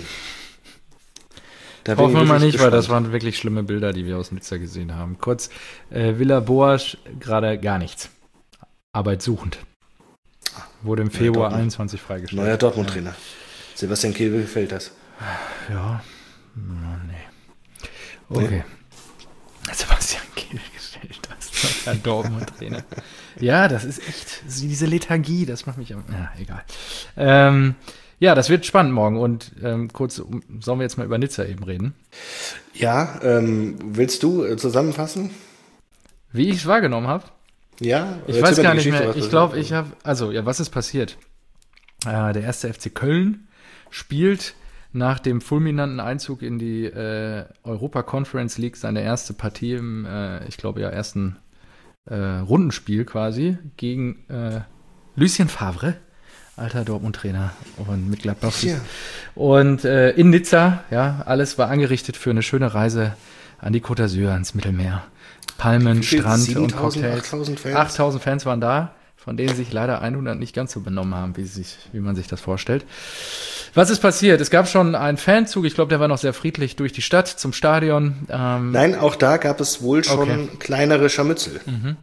Da hoffen wir mal nicht, gespannt. Weil das waren wirklich schlimme Bilder, die wir aus Nizza gesehen haben. Kurz, äh, Villa Boas gerade gar nichts. Arbeit suchend. Wurde im Februar einundzwanzig freigestellt. Neuer Dortmund-Trainer. Ja. Sebastian Kehl, gefällt das? Ja, no, nee. Okay. Nee. Sebastian Kehl gestellt, das ist ein Dortmund-Trainer. Ja, das ist echt, diese Lethargie, das macht mich, ja, egal. Ähm, ja, das wird spannend morgen und ähm, kurz, sollen wir jetzt mal über Nizza eben reden? Ja, ähm, willst du äh, zusammenfassen? Wie ich es wahrgenommen habe? Ja, ich weiß gar nicht mehr. Ich glaube, ich habe, also, ja, was ist passiert? Äh, der erste F C Köln spielt nach dem fulminanten Einzug in die äh, Europa Conference League seine erste Partie im, äh, ich glaube ja, ersten äh, Rundenspiel quasi gegen äh, Lucien Favre, alter Dortmund-Trainer und mit Gladbach. Ja. Und äh, in Nizza, ja, alles war angerichtet für eine schöne Reise an die Côte d'Azur, ans Mittelmeer. Palmen, Strand und Cocktails. achttausend Fans? achttausend Fans waren da, von denen sich leider hundert nicht ganz so benommen haben, wie, sich, wie man sich das vorstellt. Was ist passiert? Es gab schon einen Fanzug, ich glaube, der war noch sehr friedlich durch die Stadt zum Stadion. Ähm, Nein, auch da gab es wohl schon okay. kleinere Scharmützel. Mhm.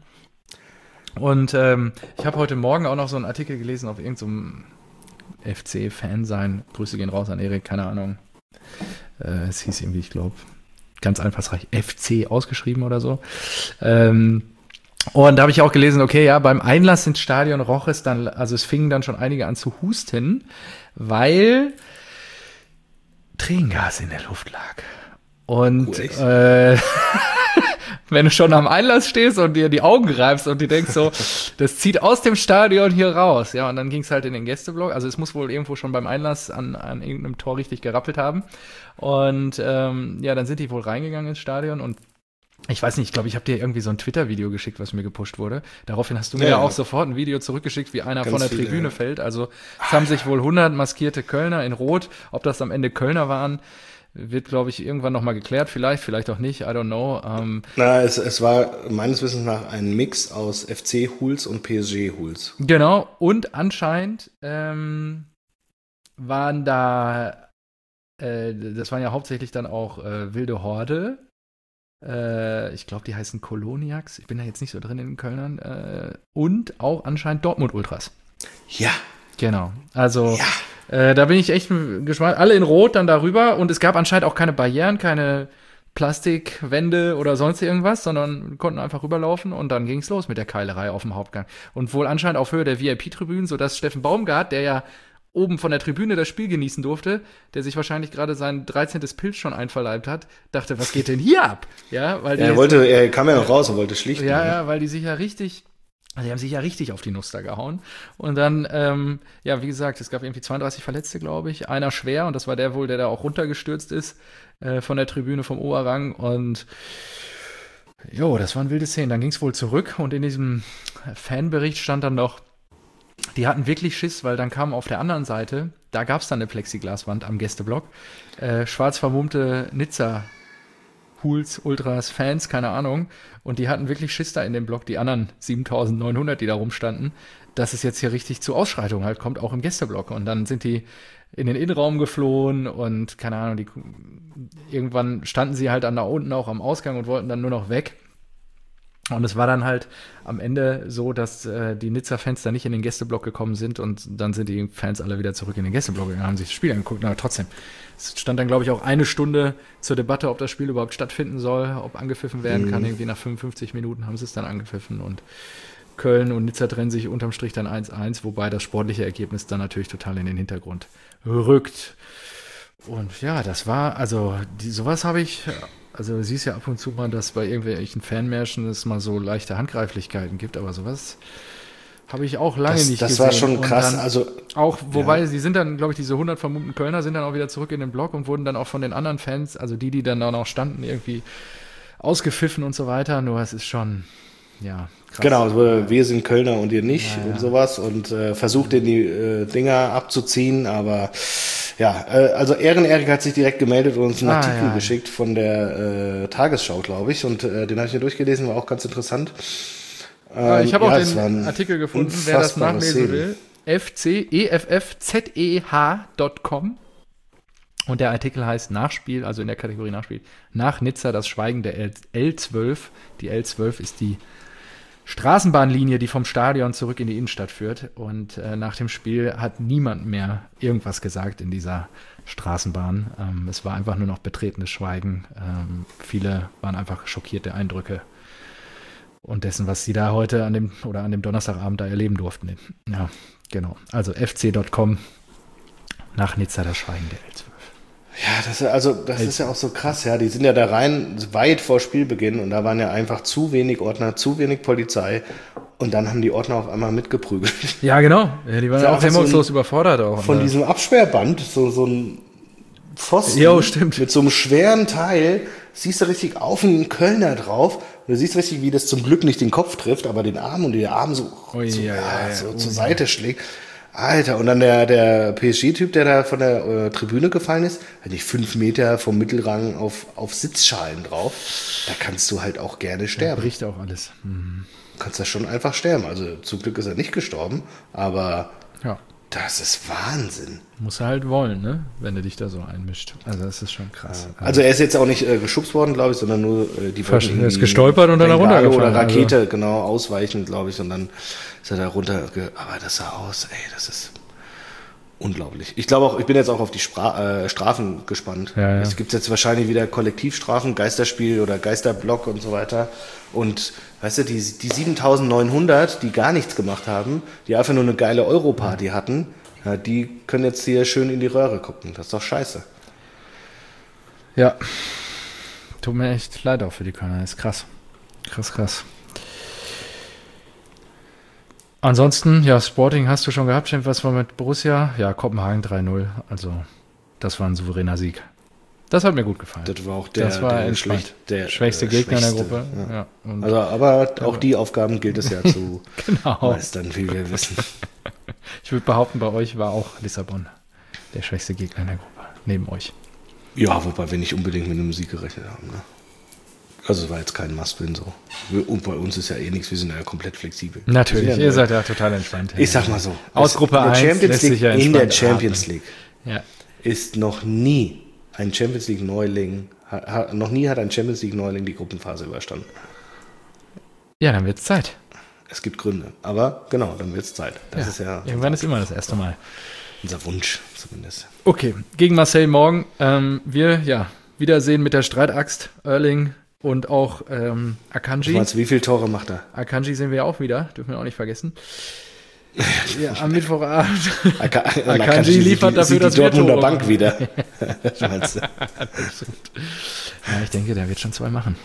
Und ähm, ich habe heute Morgen auch noch so einen Artikel gelesen auf irgendeinem so F C-Fan sein. Grüße gehen raus an Erik, keine Ahnung. Äh, es hieß irgendwie, ich glaube, ganz einfallsreich F C ausgeschrieben oder so. Ähm, und da habe ich auch gelesen, okay, ja, beim Einlass ins Stadion roch es dann, also es fingen dann schon einige an zu husten, weil Tränengas in der Luft lag. Und äh, wenn du schon am Einlass stehst und dir die Augen reibst und dir denkst so, das zieht aus dem Stadion hier raus. Ja, und dann ging es halt in den Gästeblock. Also es muss wohl irgendwo schon beim Einlass an, an irgendeinem Tor richtig gerappelt haben. Und ähm, ja, dann sind die wohl reingegangen ins Stadion und ich weiß nicht, ich glaube, ich habe dir irgendwie so ein Twitter-Video geschickt, was mir gepusht wurde. Daraufhin hast du mir ja, ja auch sofort ein Video zurückgeschickt, wie einer von der viele, Tribüne ja. fällt. Also es haben sich wohl hundert maskierte Kölner in Rot, ob das am Ende Kölner waren, wird, glaube ich, irgendwann nochmal geklärt. Vielleicht, vielleicht auch nicht, I don't know. Ähm, Na, es, es war meines Wissens nach ein Mix aus F C-Hools und P S G-Hools. Genau, und anscheinend ähm, waren da, äh, das waren ja hauptsächlich dann auch äh, wilde Horde. Äh, ich glaube, die heißen Koloniacs. Ich bin da jetzt nicht so drin in den Kölnern. Äh, und auch anscheinend Dortmund-Ultras. Ja. Genau. Also, ja. äh, da bin ich echt gespannt. Alle in Rot dann darüber. Und es gab anscheinend auch keine Barrieren, keine Plastikwände oder sonst irgendwas, sondern wir konnten einfach rüberlaufen und dann ging es los mit der Keilerei auf dem Hauptgang. Und wohl anscheinend auf Höhe der V I P-Tribünen, sodass Steffen Baumgart, der ja oben von der Tribüne das Spiel genießen durfte, der sich wahrscheinlich gerade sein dreizehntes Pilz schon einverleibt hat, dachte, was geht denn hier ab? Ja, weil die er wollte, er kam ja noch raus und wollte schlichten. Ja, ja, weil die sich ja richtig, also die haben sich ja richtig auf die Nuss da gehauen. Und dann, ähm, ja, wie gesagt, es gab irgendwie zweiunddreißig Verletzte, glaube ich, einer schwer und das war der wohl, der da auch runtergestürzt ist äh, von der Tribüne vom Oberrang und jo, das waren wilde Szenen. Dann ging es wohl zurück und in diesem Fanbericht stand dann noch, die hatten wirklich Schiss, weil dann kam auf der anderen Seite, da gab es dann eine Plexiglaswand am Gästeblock, äh, schwarz vermummte Nizza-Hools, Ultras, Fans, keine Ahnung, und die hatten wirklich Schiss da in dem Block, die anderen siebentausendneunhundert, die da rumstanden, dass es jetzt hier richtig zu Ausschreitungen halt kommt, auch im Gästeblock. Und dann sind die in den Innenraum geflohen und keine Ahnung, die, irgendwann standen sie halt dann da unten auch am Ausgang und wollten dann nur noch weg. Und es war dann halt am Ende so, dass äh, die Nizza-Fans da nicht in den Gästeblock gekommen sind und dann sind die Fans alle wieder zurück in den Gästeblock gegangen, haben sich das Spiel angeguckt. Aber trotzdem, es stand dann, glaube ich, auch eine Stunde zur Debatte, ob das Spiel überhaupt stattfinden soll, ob angepfiffen werden mhm. kann. Irgendwie nach fünfundfünfzig Minuten haben sie es dann angepfiffen und Köln und Nizza trennen sich unterm Strich dann eins eins, wobei das sportliche Ergebnis dann natürlich total in den Hintergrund rückt. Und ja, das war, also die, sowas habe ich, also du siehst ja ab und zu mal, dass bei irgendwelchen Fanmärschen es mal so leichte Handgreiflichkeiten gibt, aber sowas habe ich auch lange das, nicht das gesehen. Das war schon krass. Also auch, wobei, ja. sie sind dann, glaube ich, diese hundert vermummten Kölner sind dann auch wieder zurück in den Block und wurden dann auch von den anderen Fans, also die, die dann da noch standen, irgendwie ausgepfiffen und so weiter. Nur es ist schon, ja, krass. Genau, also wir sind Kölner und ihr nicht ja, ja. und sowas und äh, versucht den die äh, Dinger abzuziehen, aber ja, äh, also Ehrenerik hat sich direkt gemeldet und uns einen ah, Artikel ja. geschickt von der äh, Tagesschau, glaube ich, und äh, den habe ich mir durchgelesen, war auch ganz interessant. Ähm, ich habe ja, auch den Artikel gefunden, wer das nachlesen will. F C E F F Z E H Punkt com und der Artikel heißt Nachspiel, also in der Kategorie Nachspiel, nach Nizza das Schweigen der L zwölf. Die L zwölf ist die Straßenbahnlinie, die vom Stadion zurück in die Innenstadt führt. Und äh, nach dem Spiel hat niemand mehr irgendwas gesagt in dieser Straßenbahn. Ähm, es war einfach nur noch betretenes Schweigen. Ähm, viele waren einfach schockierte Eindrücke und dessen, was sie da heute an dem oder an dem Donnerstagabend da erleben durften. Ja, genau. Also F C Punkt com nach Nizza das Schweigen der L zwölf. Ja, das, also, das ist ja auch so krass, ja. Die sind ja da rein weit vor Spielbeginn und da waren ja einfach zu wenig Ordner, zu wenig Polizei und dann haben die Ordner auf einmal mitgeprügelt. Ja, genau. Ja, die waren ja auch hemmungslos so überfordert auch. Von ne? diesem Absperrband, so, so ein Pfosten jo, stimmt. mit so einem schweren Teil, siehst du richtig auf einen Kölner drauf. Und du siehst richtig, wie das zum Glück nicht den Kopf trifft, aber den Arm und den Arm so, Ui, so, ja, ja, ja, so ja, zur ui, Seite schlägt. Alter, und dann der, der P S G-Typ, der da von der äh, Tribüne gefallen ist, hat nicht fünf Meter vom Mittelrang auf, auf Sitzschalen drauf. Da kannst du halt auch gerne sterben. Ja, bricht auch alles. Mhm. Du kannst da schon einfach sterben. Also zum Glück ist er nicht gestorben, aber ja. Das ist Wahnsinn. Muss er halt wollen, ne? Wenn du dich da so einmischt. Also das ist schon krass. Ja. Also er ist jetzt auch nicht äh, geschubst worden, glaube ich, sondern nur äh, die Fast, er ist gestolpert und dann runtergefallen. Oder Rakete, also. Genau, ausweichend, glaube ich, und dann ist er da runter. Aber das sah aus, ey, das ist unglaublich. Ich glaube auch, ich bin jetzt auch auf die Spra- äh, Strafen gespannt. Ja, ja. Es gibt jetzt wahrscheinlich wieder Kollektivstrafen, Geisterspiel oder Geisterblock und so weiter. Und weißt du, die, die siebentausendneunhundert, die gar nichts gemacht haben, die einfach nur eine geile Europarty hatten, ja, die können jetzt hier schön in die Röhre gucken. Das ist doch scheiße. Ja. Tut mir echt leid auch für die Kölner. Ist krass. Krass, krass. Ansonsten, ja, Sporting hast du schon gehabt. Was war mit Borussia? Ja, Kopenhagen drei null. Also, das war ein souveräner Sieg. Das hat mir gut gefallen. Das war auch der, das war der, schlecht, der schwächste äh, Gegner schwächste, in der Gruppe. Ja. Ja, und also, aber auch die Aufgaben gilt es ja zu genau. meistern, wie wir wissen. Ich würde behaupten, bei euch war auch Lissabon der schwächste Gegner in der Gruppe. Neben euch. Ja, wobei wir nicht unbedingt mit einem Sieg gerechnet haben. Ne? Also es war jetzt kein Must-Win so. Und bei uns ist ja eh nichts, wir sind ja komplett flexibel. Natürlich, ja ihr seid ja total entspannt. Ich sag mal so. Aus Gruppe in der eins Champions lässt League, sich ja in der entspannt Champions atmen. League Ja. ist noch nie ein Champions League Neuling, ha, ha, noch nie hat ein Champions League Neuling die Gruppenphase überstanden. Ja, dann wird's Zeit. Es gibt Gründe, aber genau, dann wird's Zeit. Das ja. ist ja Irgendwann ist immer das erste Mal. Unser Wunsch zumindest. Okay, gegen Marseille morgen. Ähm, wir, ja, wiedersehen mit der Streitaxt Erling und auch ähm, Akanji. Du meinst, wie viele Tore macht er? Akanji sehen wir ja auch wieder, dürfen wir auch nicht vergessen. Ja, am Mittwochabend. Aka- Akanji liefert die, dafür, die dass wir Dortmunder Tore Bank machen. wieder. Meinst du? Ja, ich denke, der wird schon zwei machen.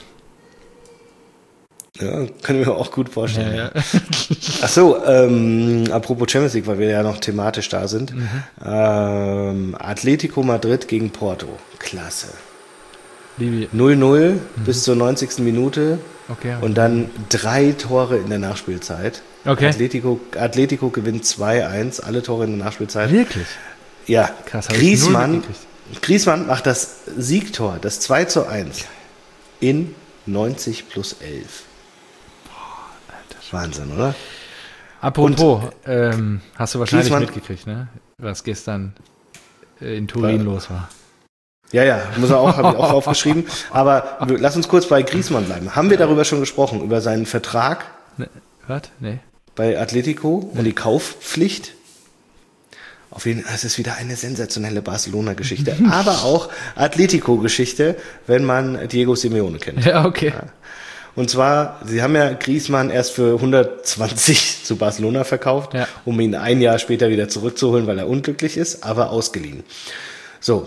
Ja, können wir auch gut vorstellen. Ja, ja. Ach so, ähm, apropos Champions League, weil wir ja noch thematisch da sind. Mhm. Ähm, Atletico Madrid gegen Porto. Klasse. Liebe. null null mhm. bis zur neunzigsten Minute Okay, okay. und dann drei Tore in der Nachspielzeit. Okay. Atletico, Atletico gewinnt zwei eins, alle Tore in der Nachspielzeit. Wirklich? Ja, Krass, hab ich null Griezmann, mitgekriegt. Griezmann macht das Siegtor, das zwei zu eins in neunzig plus elf. Wahnsinn, oder? Apropos, ähm, hast du wahrscheinlich Griezmann- mitgekriegt, ne? Was gestern äh, in Turin War- los war. Ja, ja, muss er auch, habe ich auch aufgeschrieben. Aber wir- lass uns kurz bei Griezmann bleiben. Haben wir darüber schon gesprochen, über seinen Vertrag Ne, was? Nee. bei Atletico und die Kaufpflicht? Auf jeden Fall, es ist wieder eine sensationelle Barcelona-Geschichte, aber auch Atletico-Geschichte, wenn man Diego Simeone kennt. Ja, okay. Und zwar, sie haben ja Griezmann erst für hundertzwanzig zu Barcelona verkauft, Ja. um ihn ein Jahr später wieder zurückzuholen, weil er unglücklich ist, aber ausgeliehen. So,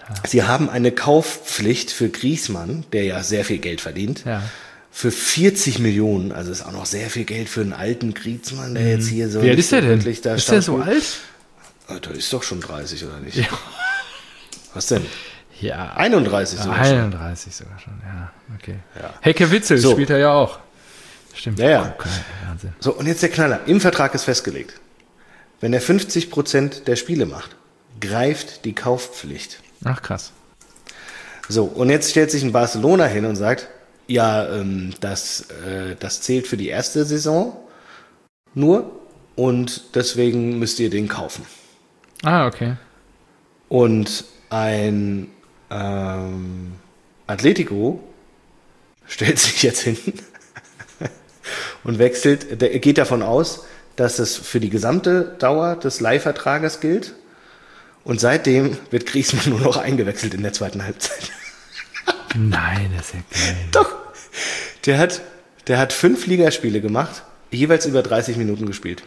Sie haben eine Kaufpflicht für Griezmann, der ja sehr viel Geld verdient, Ja. für vierzig Millionen. Also ist auch noch sehr viel Geld für einen alten Griezmann, der jetzt hier so... Wie alt nicht ist der so denn? wirklich da Ist der so stattfindet. alt? Ah, der ist doch schon dreißig, oder nicht? Ja. Was denn? Ja. einunddreißig sogar schon. einunddreißig sogar schon, ja. Okay. Ja. Hecke Witzel So. spielt er ja auch. Stimmt. Ja, ja. Okay, Wahnsinn. So, und jetzt der Knaller. Im Vertrag ist festgelegt, wenn er fünfzig Prozent der Spiele macht, greift die Kaufpflicht. Ach, krass. So, und jetzt stellt sich ein Barcelona hin und sagt, ja, ähm, das, äh, das zählt für die erste Saison nur und deswegen müsst ihr den kaufen. Ah, okay. Und ein ähm, Atletico stellt sich jetzt hin und wechselt, der geht davon aus, dass es für die gesamte Dauer des Leihvertrages gilt. Und seitdem wird Griezmann nur noch eingewechselt in der zweiten Halbzeit. Nein, das ist ja geil. Doch. Der hat, der hat fünf Ligaspiele gemacht, jeweils über dreißig Minuten gespielt.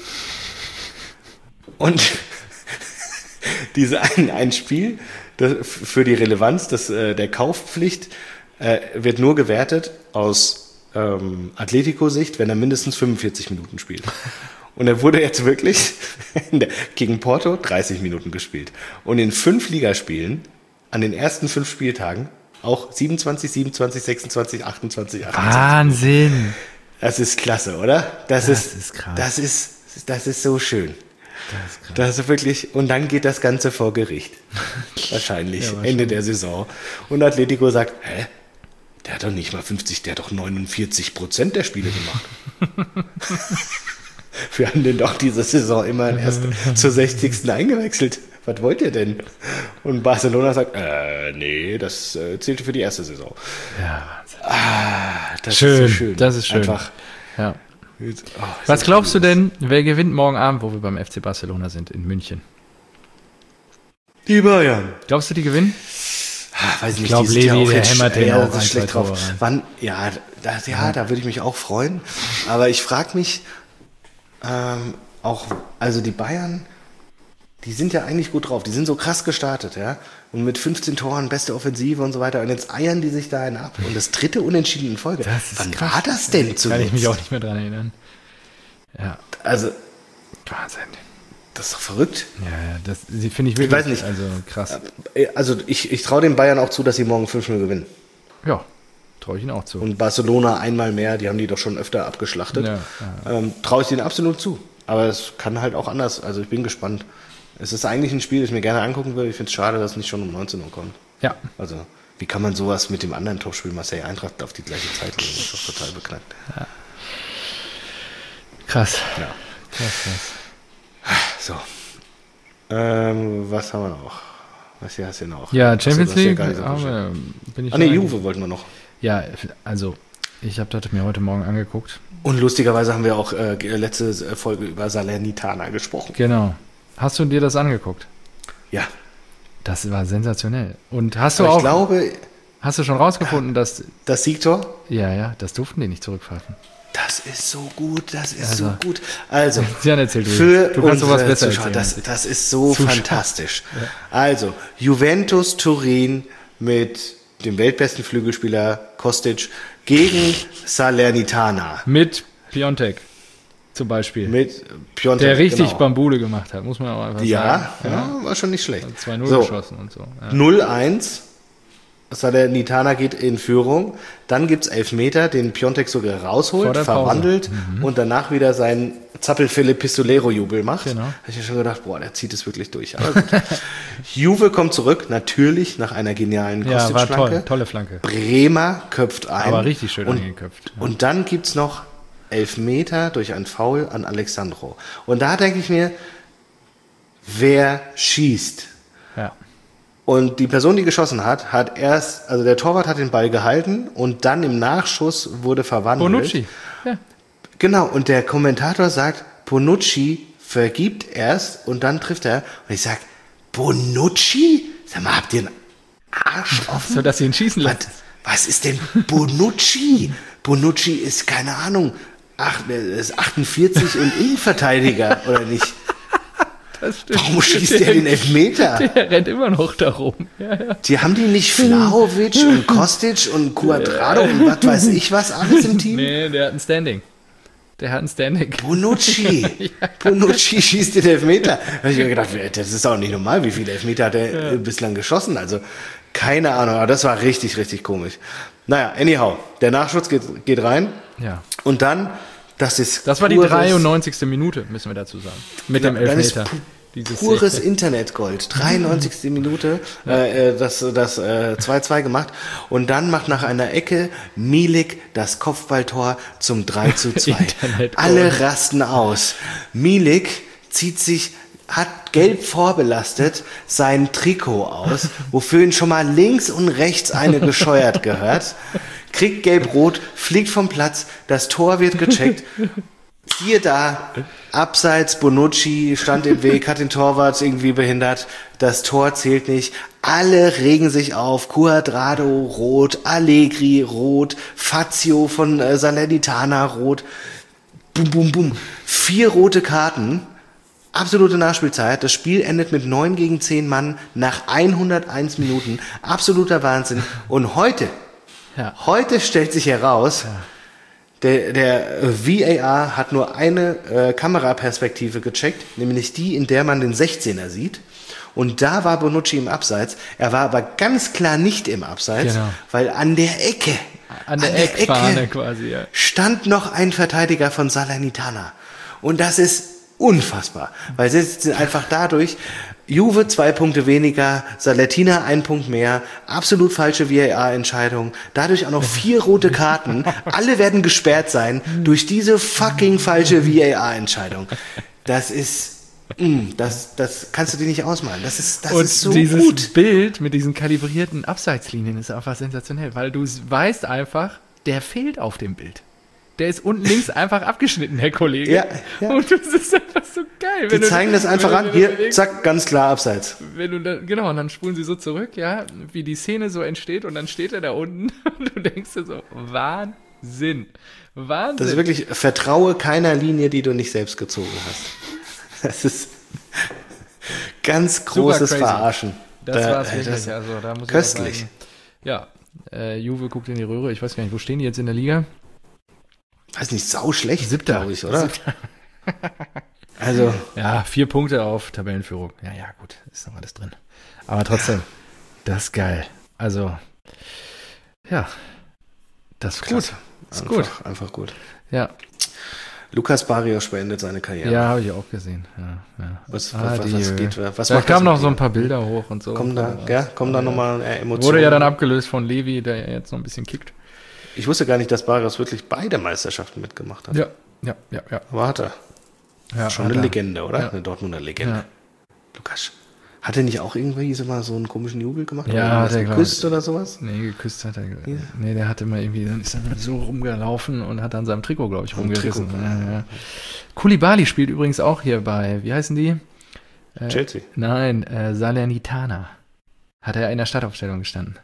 Und diese ein, ein Spiel das, für die Relevanz des, äh, der Kaufpflicht äh, wird nur gewertet aus ähm, Atletico-Sicht, wenn er mindestens fünfundvierzig Minuten spielt. Und er wurde jetzt wirklich in der, gegen Porto dreißig Minuten gespielt. Und in fünf Ligaspielen, an den ersten fünf Spieltagen, auch siebenundzwanzig, siebenundzwanzig, sechsundzwanzig, achtundzwanzig, achtundzwanzig. Wahnsinn. Das ist klasse, oder? Das, Das ist, ist krass. Das ist, das ist so schön. Das ist krass. Das ist wirklich, und dann geht das Ganze vor Gericht. Wahrscheinlich, Ja, wahrscheinlich. Ende der Saison. Und Atletico sagt, hä? Der hat doch nicht mal fünfzig, der hat doch neunundvierzig Prozent der Spiele gemacht. Wir haben den doch diese Saison immer erst zur sechzigsten eingewechselt. Was wollt ihr denn? Und Barcelona sagt, äh, nee, das äh, zählte für die erste Saison. Ja, Wahnsinn. Ah, das Schön, ist so schön. das ist schön. Einfach. Ja. Oh, Was so glaubst du schön. denn, wer gewinnt morgen Abend, wo wir beim F C Barcelona sind, in München? Die Bayern. Glaubst du, die gewinnen? Ah, weiß ich nicht, glaub, die sind ja Levi, auch der jetzt hämmert sch- den ja, auch das ein, ist schlecht zwei Tore drauf. rein. Wann, ja, da, ja, da würde ich mich auch freuen. Aber ich frage mich ähm, auch, also die Bayern, die sind ja eigentlich gut drauf. Die sind so krass gestartet, ja. Und mit fünfzehn Toren, beste Offensive und so weiter. Und jetzt eiern die sich da einen ab. Und das dritte Unentschieden in Folge. Das ist Wann krass. war das denn zuletzt? Kann ich mich auch nicht mehr dran erinnern. Ja, Also, Wahnsinn. das ist doch verrückt. Ja, ja, das die finde ich wirklich, weiß nicht. also krass. Also ich, ich traue den Bayern auch zu, dass sie morgen fünf null gewinnen. Ja, traue ich ihnen auch zu. Und Barcelona einmal mehr, die haben die doch schon öfter abgeschlachtet. Ja, Ähm, traue ich denen absolut zu. Aber es kann halt auch anders. Also ich bin gespannt. Es ist eigentlich ein Spiel, das ich mir gerne angucken würde. Ich finde es schade, dass es nicht schon um neunzehn Uhr kommt. Ja, Also wie kann man sowas mit dem anderen Topspiel Marseille Eintracht auf die gleiche Zeit legen? Das ist doch total beknackt. krass. Ja. Krass, krass. So. Ähm, was haben wir noch? Was hier hast du noch? Ja, Achso, Champions das ist ja League, gar nicht so viel. aber bin ich Ah ne, schon Juve wollten wir noch. Ja, also ich habe das mir heute Morgen angeguckt. Und lustigerweise haben wir auch äh, letzte Folge über Salernitana gesprochen. Genau. Hast du dir das angeguckt? Ja. Das war sensationell. Und hast du Aber auch, ich glaube, hast du schon rausgefunden, dass, das Siegtor, ja, ja, das durften die nicht zurückpfeifen. das ist so gut, das ist Also. so gut. Also, Jan, erzähl du. für Du kannst sowas unsere besser Zuschauer, erzählen. das, das ist so Zuschauer. fantastisch. Also, Juventus Turin mit dem weltbesten Flügelspieler Kostic gegen Salernitana. Mit Piontek zum Beispiel. Mit Piontek. der richtig genau. Bambule gemacht hat, muss man auch einfach Ja, sagen. ja, war schon nicht schlecht. zwei null So, geschossen und so. Ja. null eins. Salernitana geht in Führung. Dann gibt es Elfmeter, den Piontek sogar Vor rausholt, der Pause. verwandelt und danach wieder seinen Zappel-Philipp-Pistolero-Jubel macht. Genau. Habe ich mir schon gedacht, boah, der zieht es wirklich durch. Aber gut. Juve kommt zurück, natürlich nach einer genialen Ja, war Kostic-Flanke. toll, tolle Flanke. Bremer köpft ein. Aber richtig schön und, angeköpft. Ja. Und dann gibt es noch Elfmeter durch ein Foul an Alexandro. Und da denke ich mir, wer schießt? Ja. Und die Person, die geschossen hat, hat erst, also der Torwart hat den Ball gehalten und dann im Nachschuss wurde verwandelt. Bonucci. Ja. Genau, und der Kommentator sagt, Bonucci vergibt erst und dann trifft er. Und ich sag, Bonucci? Sag mal, habt ihr einen Arsch offen? So, dass sie ihn schießen was, lassen. was ist denn Bonucci? Bonucci ist, keine Ahnung, ach, der ist achtundvierzig und Innenverteidiger, oder nicht? Das stimmt. Warum schießt der den Elfmeter? Der rennt immer noch da rum. Ja, ja. Die haben die nicht Vlahovic und Kostic und Cuadrado und was weiß ich was alles im Team? Nee, der hat ein Standing. Der hat ein Standing. Bonucci. ja. Bonucci schießt den Elfmeter. Da habe ich mir gedacht, das ist auch nicht normal, wie viele Elfmeter hat er ja. bislang geschossen. Also keine Ahnung, aber das war richtig, richtig komisch. Naja, anyhow, der Nachschuss geht, geht rein. Ja. Und dann, das ist Das war die dreiundneunzigste Minute, müssen wir dazu sagen. Mit dem Elfmeter. Dieses pures Internetgold. dreiundneunzigste Minute, äh, das, das äh, zwei zwei gemacht. Und dann macht nach einer Ecke Milik das Kopfballtor zum drei zu zwei. Alle rasten aus. Milik zieht sich, hat gelb vorbelastet, sein Trikot aus, wofür ihn schon mal links und rechts eine gescheuert gehört. Kriegt gelb-rot, fliegt vom Platz, das Tor wird gecheckt. Siehe da, abseits, Bonucci stand im Weg, hat den Torwart irgendwie behindert, das Tor zählt nicht, alle regen sich auf, Cuadrado rot, Allegri rot, Fazio von äh, Salernitana rot, bum, bum, bum, vier rote Karten, absolute Nachspielzeit, das Spiel endet mit neun gegen zehn Mann nach hunderteins Minuten, absoluter Wahnsinn und heute, ja. heute stellt sich heraus, ja. Der, der V A R hat nur eine äh, Kameraperspektive gecheckt, nämlich die, in der man den sechzehner sieht. Und da war Bonucci im Abseits. Er war aber ganz klar nicht im Abseits, genau. weil an der Ecke, an der, an der Eckfahne quasi, ja. stand noch ein Verteidiger von Salernitana. Und das ist unfassbar, weil sie sind einfach dadurch, Juve zwei Punkte weniger, Salernitana ein Punkt mehr, absolut falsche V A R-Entscheidung, dadurch auch noch vier rote Karten, alle werden gesperrt sein durch diese fucking falsche V A R-Entscheidung. Das ist, mh, das, das kannst du dir nicht ausmalen, das ist, das Und ist so dieses gut. Bild mit diesen kalibrierten Abseitslinien ist einfach sensationell, weil du weißt einfach, der fehlt auf dem Bild. Der ist unten links einfach abgeschnitten, Herr Kollege. Ja, ja. Und das ist einfach so geil. Die zeigen das einfach an. Hier, zack, ganz klar abseits. Wenn du da, genau, und dann spulen sie so zurück, ja, wie die Szene so entsteht und dann steht er da unten und du denkst dir so, Wahnsinn. Wahnsinn. Das ist wirklich, vertraue keiner Linie, die du nicht selbst gezogen hast. Das ist ganz großes Verarschen. Das da, war es wirklich. Das also, da muss köstlich. Ich sagen, ja, äh, Juve guckt in die Röhre. Ich weiß gar nicht, wo stehen die jetzt in der Liga? Weiß nicht, sau schlecht, Siebter, glaube ich, oder? Siebter. Also. Ja, vier Punkte auf Tabellenführung. Ja, ja, gut, ist noch alles drin. Aber trotzdem, das ist geil. Also, ja, das ist Klasse. gut. Das ist einfach, gut. Einfach gut. Ja. Lukas Barrios beendet seine Karriere. Ja, habe ich auch gesehen. Ja, ja. Was, ah, was, die, was geht? Was da kamen noch so ein paar Bilder hoch und so. Kommen da, ja, kommen da nochmal äh, Emotionen. Wurde ja dann abgelöst von Levi, der jetzt noch ein bisschen kickt. Ich wusste gar nicht, dass Barrios wirklich beide Meisterschaften mitgemacht hat. Ja, ja, ja. ja. Aber hat er. Ja, Schon hat eine er. Legende, oder? Ja. Eine Dortmunder Legende. Ja. Lukas. Hat er nicht auch irgendwie so mal so einen komischen Jubel gemacht? Ja, oder hat er, geküsst oder sowas? Nee, geküsst hat er. Ja. Ja. Nee, der hatte mal irgendwie, dann ist er so rumgelaufen und hat an seinem Trikot, glaube ich, Am rumgerissen. Trikot, Ja, ja. Koulibaly spielt übrigens auch hier bei, wie heißen die? Äh, Chelsea. Nein, äh, Salernitana. Hat er in der Startaufstellung gestanden.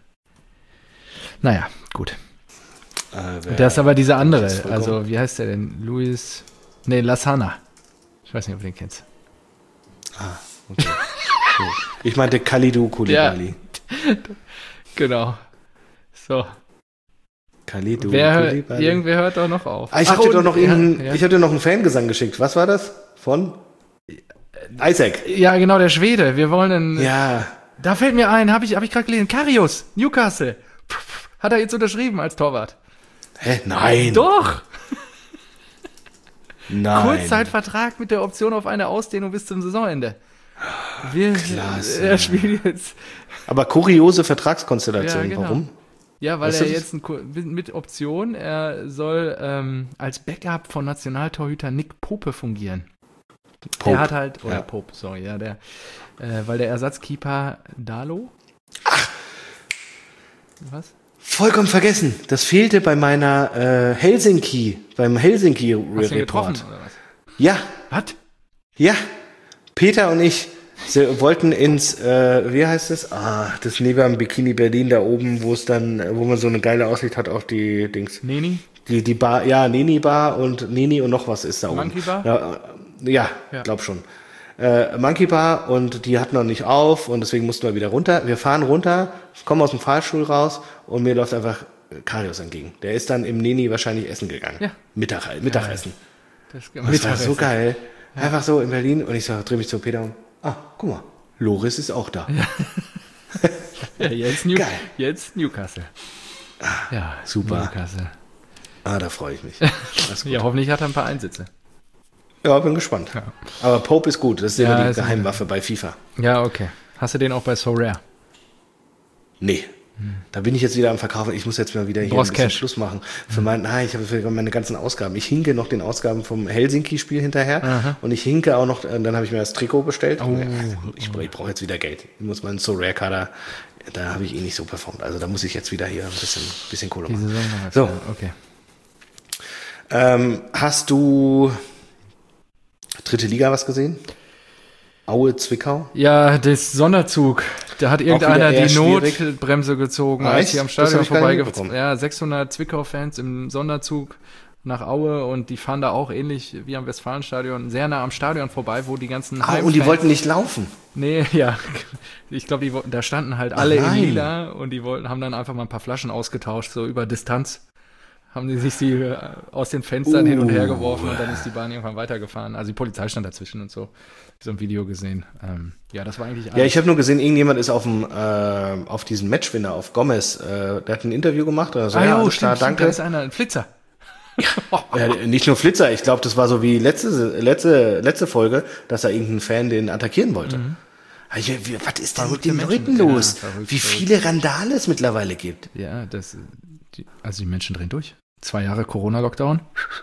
Naja, gut. Äh, Der ist aber dieser andere, ist also wie heißt der denn? Luis, nee, Lasana. Ich weiß nicht, ob du den kennst. Ah, okay. Cool. Ich meinte Kalidou Koulibaly. Ja. Genau. So. Kalidou Wer, Koulibaly. irgendwer hört doch noch auf. Ah, ich Ach, habe dir doch und- noch irgendeinen, ja, ich hab dir noch einen Fangesang geschickt. Was war das? Von? Isaac. ja, genau, der Schwede. Wir wollen einen, Ja. da fällt mir ein, habe ich, hab ich gerade gelesen, Karius, Newcastle. Hat er jetzt unterschrieben als Torwart? Hä? Nein. Doch! Nein. Kurzzeitvertrag mit der Option auf eine Ausdehnung bis zum Saisonende. Wir, Klasse. Er spielt jetzt. Aber kuriose Vertragskonstellation. Ja, genau. Warum? Ja, weil Weißt du er das? jetzt ein, Ku- mit Option, er soll ähm, als Backup von Nationaltorhüter Nick Pope fungieren. Pope. Der hat halt, oder Ja. Pope, sorry, ja, der, äh, weil der Ersatzkeeper Dalo. Was? Vollkommen vergessen. Das fehlte bei meiner äh, Helsinki, beim Hast du ihn Helsinki-Report. getroffen, oder was? Ja, Was? ja. Peter und ich sie wollten ins, äh, wie heißt es? Ah, das neben am Bikini Berlin da oben, wo es dann, wo man so eine geile Aussicht hat auf die Dings. Neni? Die, die Bar, ja, Neni Bar und Neni und noch was ist da oben. Monkey Bar? Ja, äh, ja, Ja. glaub schon. äh, Monkey Bar und die hatten noch nicht auf und deswegen mussten wir wieder runter. Wir fahren runter, kommen aus dem Fahrstuhl raus und mir läuft einfach Karius entgegen. Der ist dann im Neni wahrscheinlich essen gegangen. Ja. Mittag, Mittagessen. Das, das war so geil. Ja. Einfach so in Berlin und ich so, dreh mich zu Peter um. Ah, guck mal, Loris ist auch da. Ja. Ja, jetzt, New- geil. jetzt Newcastle. Ja, super. Newcastle. Ah, da freue ich mich. Ja, hoffentlich hat er ein paar Einsitze. Ja, bin gespannt. Ja. Aber Pope ist gut. Das ist ja, immer die ist Geheimwaffe bei FIFA. Ja, okay. Hast du den auch bei So Rare? Nee. Hm. Da bin ich jetzt wieder am Verkaufen. Ich muss jetzt mal wieder hier Brauchst ein bisschen Cash. Schluss machen. Für mein, nein, ich habe für meine ganzen Ausgaben. Ich hinke noch den Ausgaben vom Helsinki-Spiel hinterher. Aha. Und ich hinke auch noch, dann habe ich mir das Trikot bestellt. Oh. Ich, ich brauche jetzt wieder Geld. Ich muss meinen So Rare-Kader, da habe ich eh nicht so performt. Also da muss ich jetzt wieder hier ein bisschen, bisschen Kohle machen. So, okay. Ähm, hast du dritte Liga was gesehen? Aue, Zwickau? Ja, das Sonderzug. Da hat irgendeiner die schwierig. Notbremse gezogen, ah, als hier am Stadion vorbeigefahren. Ja, sechshundert Zwickau-Fans im Sonderzug nach Aue und die fahren da auch ähnlich wie am Westfalenstadion sehr nah am Stadion vorbei, wo die ganzen Ah, und die wollten nicht laufen? Nee, ja. Ich glaube, die da standen halt alle in lila und die wollten, haben dann einfach mal ein paar Flaschen ausgetauscht, so über Distanz. Haben die sich die aus den Fenstern uh. hin und her geworfen und dann ist die Bahn irgendwann weitergefahren. Also die Polizei stand dazwischen und so. So ein Video gesehen. Ähm, ja, das war eigentlich alles. Ja, ich habe nur gesehen, irgendjemand ist auf dem äh, auf diesen Matchwinner, auf Gomez, äh, der hat ein Interview gemacht. Oder so, ah, ja, jo, alles stimmt, klar, danke. Da ist einer, ein Flitzer. Ja, nicht nur Flitzer, ich glaube, das war so wie letzte, letzte, letzte Folge, dass da irgendein Fan den attackieren wollte. Mhm. Also, wie, was ist denn mit den Leuten los? Ja, verrückt, wie viele Randale es mittlerweile gibt. Ja, das, die, also die Menschen drehen durch. Zwei Jahre Corona-Lockdown.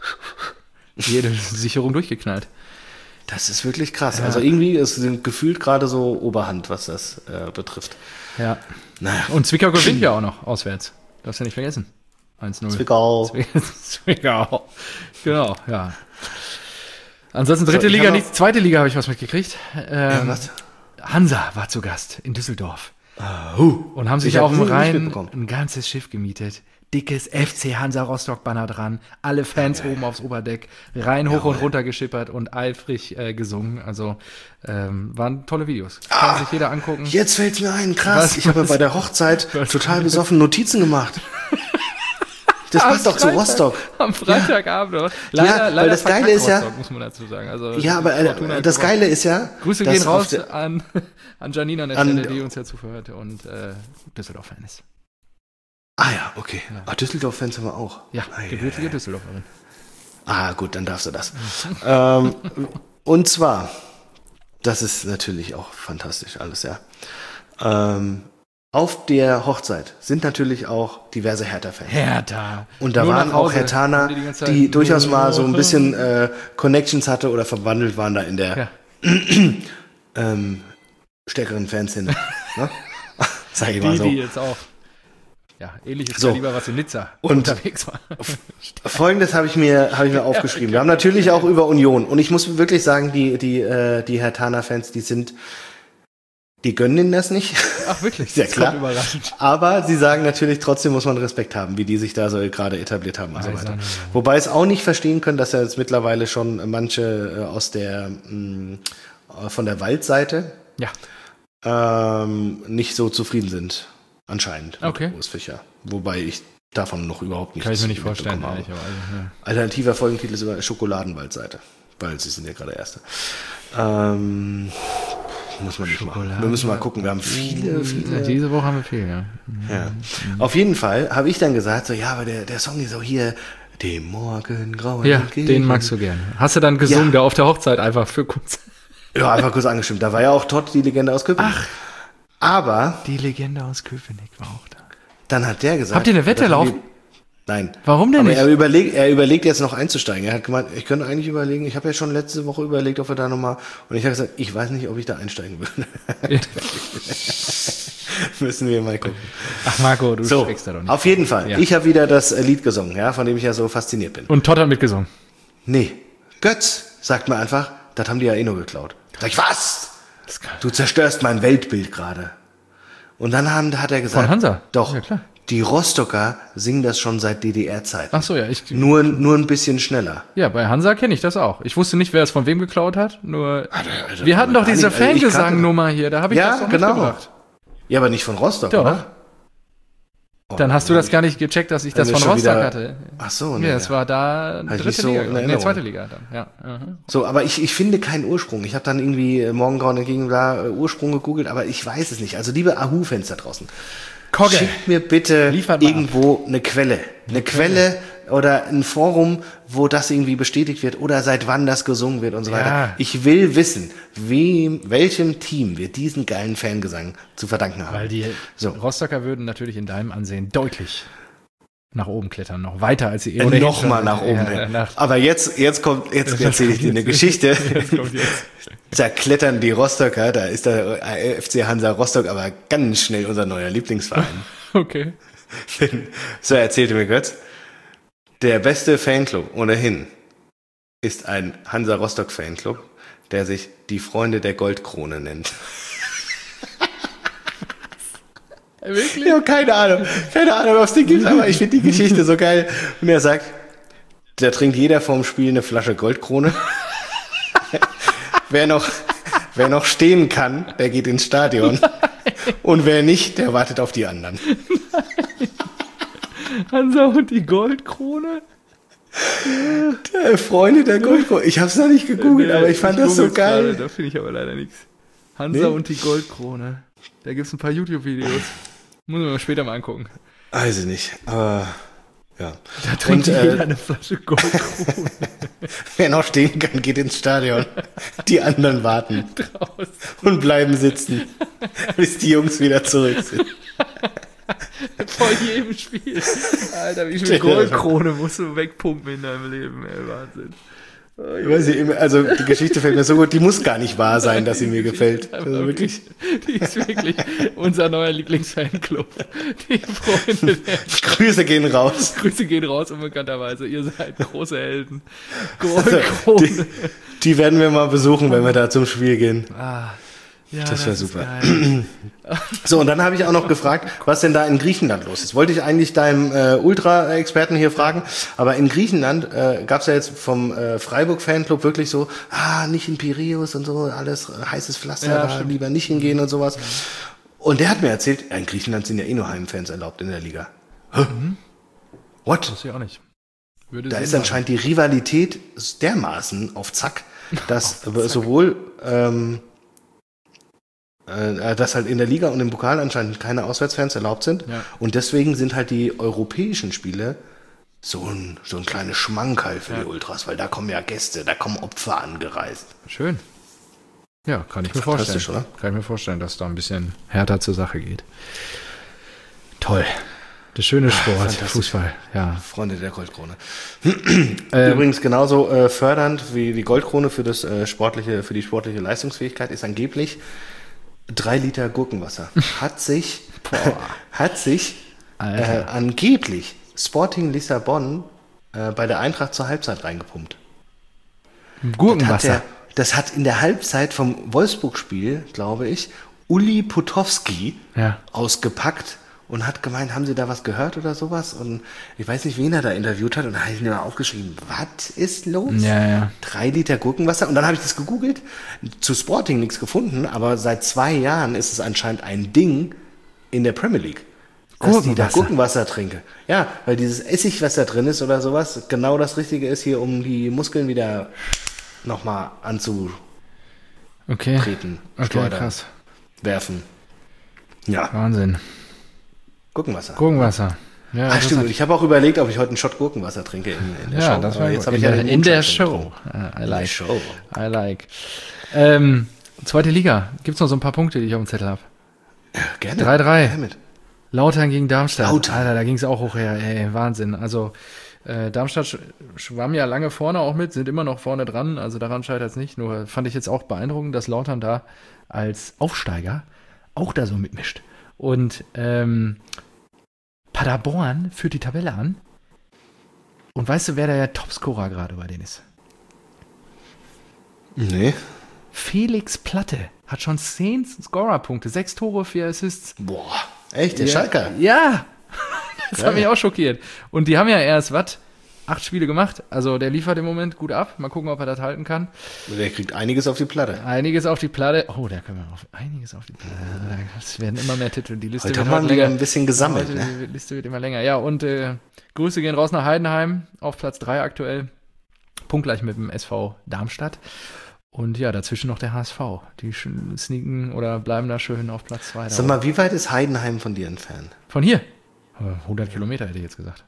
Jede Sicherung durchgeknallt. Das ist wirklich krass. Ja. Also irgendwie ist es gefühlt gerade so Oberhand, was das äh, betrifft. Ja. Naja. Und Zwickau gewinnt ja auch noch auswärts. Darfst du nicht vergessen. eins null. Zwickau. Zwickau. Genau, ja. Ansonsten dritte so, Liga, nicht zweite Liga habe ich was mitgekriegt. Ähm, ja, was? Hansa war zu Gast in Düsseldorf. Uh, uh. Und haben sich auf dem Rhein ein ganzes Schiff gemietet. Dickes F C Hansa Rostock-Banner dran, alle Fans ja, oben ja. aufs Oberdeck, rein hoch ja, und runter geschippert und eifrig äh, gesungen. Also ähm, waren tolle Videos. Kann ah, sich jeder angucken. Jetzt fällt's mir ein, krass. Was, ich habe bei der Hochzeit total besoffen Notizen gemacht. Das passt doch zu Rostock. Am Freitagabend. Ja. Leider, ja, leider das Geile ist ja, Rostock, muss man dazu sagen. Also, ja, aber äh, das Geile ist ja, Grüße gehen raus an, an Janina an der Stelle, die uns ja zuhört und äh, Düsseldorf-Fan ist. Ah ja, okay. Ja. Ah, Düsseldorf-Fans haben wir auch. Ja, ah, gebürtige ja, ja. Düsseldorferin. Ah, gut, dann darfst du das. ähm, und zwar, das ist natürlich auch fantastisch alles, ja. Ähm, auf der Hochzeit sind natürlich auch diverse Hertha-Fans. Hertha. Und da Nur waren auch Herthaner, die, die, die durchaus mal so ein bisschen äh, Connections hatte oder verwandelt waren da in der ja. ähm, stärkeren Fanszene. Ne? Sag ich die, mal so. Die jetzt auch. Ja, ähnliches so. Kaliber, was in Nizza und unterwegs war. Folgendes habe ich mir habe ich mir aufgeschrieben. Wir haben natürlich auch über Union und ich muss wirklich sagen, die die äh, die Herthaner-Fans, die sind, die gönnen ihnen das nicht. Ach wirklich? Sehr klar. Überraschend. Aber sie sagen natürlich, trotzdem muss man Respekt haben, wie die sich da so gerade etabliert haben und so weiter. Wobei es auch nicht verstehen können, dass ja jetzt mittlerweile schon manche aus der mh, von der Waldseite ja. ähm, nicht so zufrieden sind. Anscheinend. Okay. Großfächer. Wobei ich davon noch überhaupt nichts Kann ich mir nicht vorstellen. Ehrlich, aber, ja. Alternativer Folgentitel ist über Schokoladenwaldseite. Weil sie sind ja gerade Erste. Ähm, muss man nicht machen. Wir müssen mal gucken. Wir haben viele, viele. Diese Woche haben wir viel, ja. ja. Mhm. Auf jeden Fall habe ich dann gesagt, so, ja, aber der, der Song ist so hier, dem Morgengrauen ja, entgegen. Den magst du gern. Hast du dann gesungen, ja. da auf der Hochzeit einfach für kurz? Ja, einfach kurz angestimmt. Da war ja auch Todd, die Legende aus Köpenick. Ach. Aber die Legende aus Köpenick war auch da. Dann hat der gesagt... Habt ihr eine Wette laufen? Nein. Warum denn aber nicht? Er überlegt, er überlegt jetzt noch einzusteigen. Er hat gemeint, ich könnte eigentlich überlegen, ich habe ja schon letzte Woche überlegt, ob er da nochmal... Und ich habe gesagt, ich weiß nicht, ob ich da einsteigen würde. Ja. Müssen wir mal gucken. Ach Marco, du so, steckst da doch nicht. Auf jeden Fall. Ja. Ich habe wieder das Lied gesungen, ja, von dem ich ja so fasziniert bin. Und Todd hat mitgesungen? Nee. Götz sagt mir einfach, das haben die ja eh nur geklaut. Sag ich, was? Du zerstörst mein Weltbild gerade. Und dann haben, hat er gesagt... Von Hansa? Doch. Ja, klar. Die Rostocker singen das schon seit D D R-Zeiten. Ach so, ja. Ich, Nur, nur ein bisschen schneller. Ja, bei Hansa kenne ich das auch. Ich wusste nicht, wer es von wem geklaut hat. Nur Alter, Alter, wir hatten doch diese also ich kannte- Fangesang-Nummer hier. Da habe ich Ja, das doch genau. mitgebracht. Ja, aber nicht von Rostock, Doch. oder? Oh, Dann hast du das gar nicht gecheckt, dass ich das Haben von wir schon Rostock wieder- hatte. Ach so, nee. Ja, es war da ich dritte nicht so Liga. in Nee, Erinnerung. zweite Liga dann. Ja. Aha. So, aber ich, ich finde keinen Ursprung. Ich habe dann irgendwie äh, Morgengrauen entgegen da äh, Ursprung gegoogelt, aber ich weiß es nicht. Also liebe Ahu-Fans da draußen, Kogge. schickt mir bitte Liefert mal irgendwo eine Quelle. Eine Quelle oder ein Forum, wo das irgendwie bestätigt wird oder seit wann das gesungen wird und so Ja. weiter. Ich will wissen, wem, welchem Team wir diesen geilen Fangesang zu verdanken haben. Weil die So. Rostocker würden natürlich in deinem Ansehen deutlich nach oben klettern, noch weiter als sie eh Äh, ohnehin noch mal schon- nach oben ja, hin. nach, Aber jetzt, jetzt kommt, jetzt erzähle ich dir eine Geschichte. Jetzt kommt jetzt. Da klettern die Rostocker, da ist der F C Hansa Rostock aber ganz schnell unser neuer Lieblingsverein. Okay. So erzählte mir Götz, der beste Fanclub ohnehin ist ein Hansa Rostock Fanclub, der sich die Freunde der Goldkrone nennt. Wirklich? Ich habe keine Ahnung, keine Ahnung, was die gibt, aber ich finde die Geschichte so geil. Und er sagt, da trinkt jeder vorm Spiel eine Flasche Goldkrone. wer noch, wer noch stehen kann, der geht ins Stadion. Und wer nicht, der wartet auf die anderen. Hansa und die Goldkrone? Der Freunde der Goldkrone. Ich habe es noch nicht gegoogelt, aber ich fand das so googel's geil. Gerade, da finde ich aber leider nichts. Hansa Nee? und die Goldkrone. Da gibt es ein paar YouTube-Videos. Muss man mal später mal angucken. Weiß ich nicht, aber ja. Da trinkt Und, äh, jeder eine Flasche Goldkrone Wer noch stehen kann, geht ins Stadion. Die anderen warten draußen. und bleiben sitzen, bis die Jungs wieder zurück sind. Vor jedem Spiel. Alter, wie viel Ja. Goldkrone musst du wegpumpen in deinem Leben, ey, Wahnsinn. Ich weiß nicht, immer- also die Geschichte fällt mir so gut, die muss gar nicht wahr sein, dass sie mir gefällt. Aber Also wirklich. Die ist wirklich unser neuer Lieblingsfanclub. Die Freunde der Grüße gehen raus. Grüße gehen raus, unbekannterweise. Ihr seid große Helden. Also, Goldkrone. die, die werden wir mal besuchen, wenn wir da zum Spiel gehen. Ah, ja, Das wär ist super. geil. So, und dann habe ich auch noch gefragt, was denn da in Griechenland los ist. Wollte ich eigentlich deinem äh, Ultra-Experten hier fragen, aber in Griechenland äh, gab es ja jetzt vom äh, Freiburg-Fanclub wirklich so, ah, nicht in Piräus und so, alles äh, heißes Pflaster, Ja, da stimmt. lieber nicht hingehen und sowas. Und der hat mir erzählt, ja, in Griechenland sind ja eh nur Heimfans erlaubt in der Liga. Hä? What? Das ich auch nicht. Würde Da Sinn ist machen. anscheinend die Rivalität dermaßen auf Zack, dass sowohl ähm, äh, dass halt in der Liga und im Pokal anscheinend keine Auswärtsfans erlaubt sind. Ja. Und deswegen sind halt die europäischen Spiele so ein, so ein kleines Schmankerl für Ja. die Ultras, weil da kommen ja Gäste, da kommen Opfer angereist. Schön. Ja, kann ich mir vorstellen. Fantastisch, oder? Kann ich mir vorstellen, dass da ein bisschen härter zur Sache geht. Toll. Der schöne Sport, fantastisch. Fußball, ja. Freunde der Goldkrone. Ähm, Übrigens genauso äh, fördernd wie die Goldkrone für das äh, sportliche, für die sportliche Leistungsfähigkeit ist angeblich drei Liter Gurkenwasser. Hat sich, hat sich äh, Alter. angeblich Sporting Lissabon äh, bei der Eintracht zur Halbzeit reingepumpt. Hat Gurkenwasser. der, das hat in der Halbzeit vom Wolfsburg-Spiel, glaube ich, Uli Potowski Ja. ausgepackt und hat gemeint, haben Sie da was gehört oder sowas? Und ich weiß nicht, wen er da interviewt hat. Und da habe ich mir mal aufgeschrieben, was ist los? Ja, ja. Drei Liter Gurkenwasser. Und dann habe ich das gegoogelt, zu Sporting nichts gefunden, aber seit zwei Jahren ist es anscheinend ein Ding in der Premier League. Dass die da Gurkenwasser. Gurkenwasser trinke. Ja, weil dieses Essig, was da drin ist oder sowas, genau das Richtige ist hier, um die Muskeln wieder nochmal anzutreten, Okay. Okay, schleudern, krass. werfen. Ja, Wahnsinn. Gurkenwasser. Gurkenwasser. Ja, Ach das stimmt, hat- ich habe auch überlegt, ob ich heute einen Shot Gurkenwasser trinke in, in der ja, Show. das Aber war jetzt gut. habe in ich ja der, den in der Mundschutz Show. Ah, I In der like. Show. I like. Ähm, zweite Liga. Gibt's noch so ein paar Punkte, die ich auf dem Zettel habe? Gerne. drei drei. Her mit. Lautern gegen Darmstadt. Lautern. Alter, da ging es auch hoch her. Ey, Wahnsinn. Also äh, Darmstadt sch- schwamm ja lange vorne auch mit, sind immer noch vorne dran. Also daran scheitert es nicht. Nur fand ich jetzt auch beeindruckend, dass Lautern da als Aufsteiger auch da so mitmischt. Und ähm, Paderborn führt die Tabelle an. Und weißt du, wer der Topscorer gerade bei denen ist? Nee. Felix Platte hat schon zehn Scorerpunkte, sechs Tore, vier Assists. Boah. Echt, der ja, Schalker? Ja, Das Ja. hat mich auch schockiert. Und die haben ja erst, was, acht Spiele gemacht. Also der liefert im Moment gut ab. Mal gucken, ob er das halten kann. Der kriegt einiges auf die Platte. Einiges auf die Platte. Oh, da können wir auf einiges auf die Platte. Es werden immer mehr Titel. Die Liste Heute wird haben wir heute wieder länger. ein bisschen gesammelt. Heute, Ne? Die Liste wird immer länger. Ja, und äh, Grüße gehen raus nach Heidenheim auf Platz drei aktuell. Punktgleich mit dem S V Darmstadt. Und ja, dazwischen noch der H S V. Die sch- sneaken oder bleiben da schön auf Platz zwei. Sag mal, wie weit ist Heidenheim von dir entfernt? Von hier? hundert Kilometer hätte ich jetzt gesagt.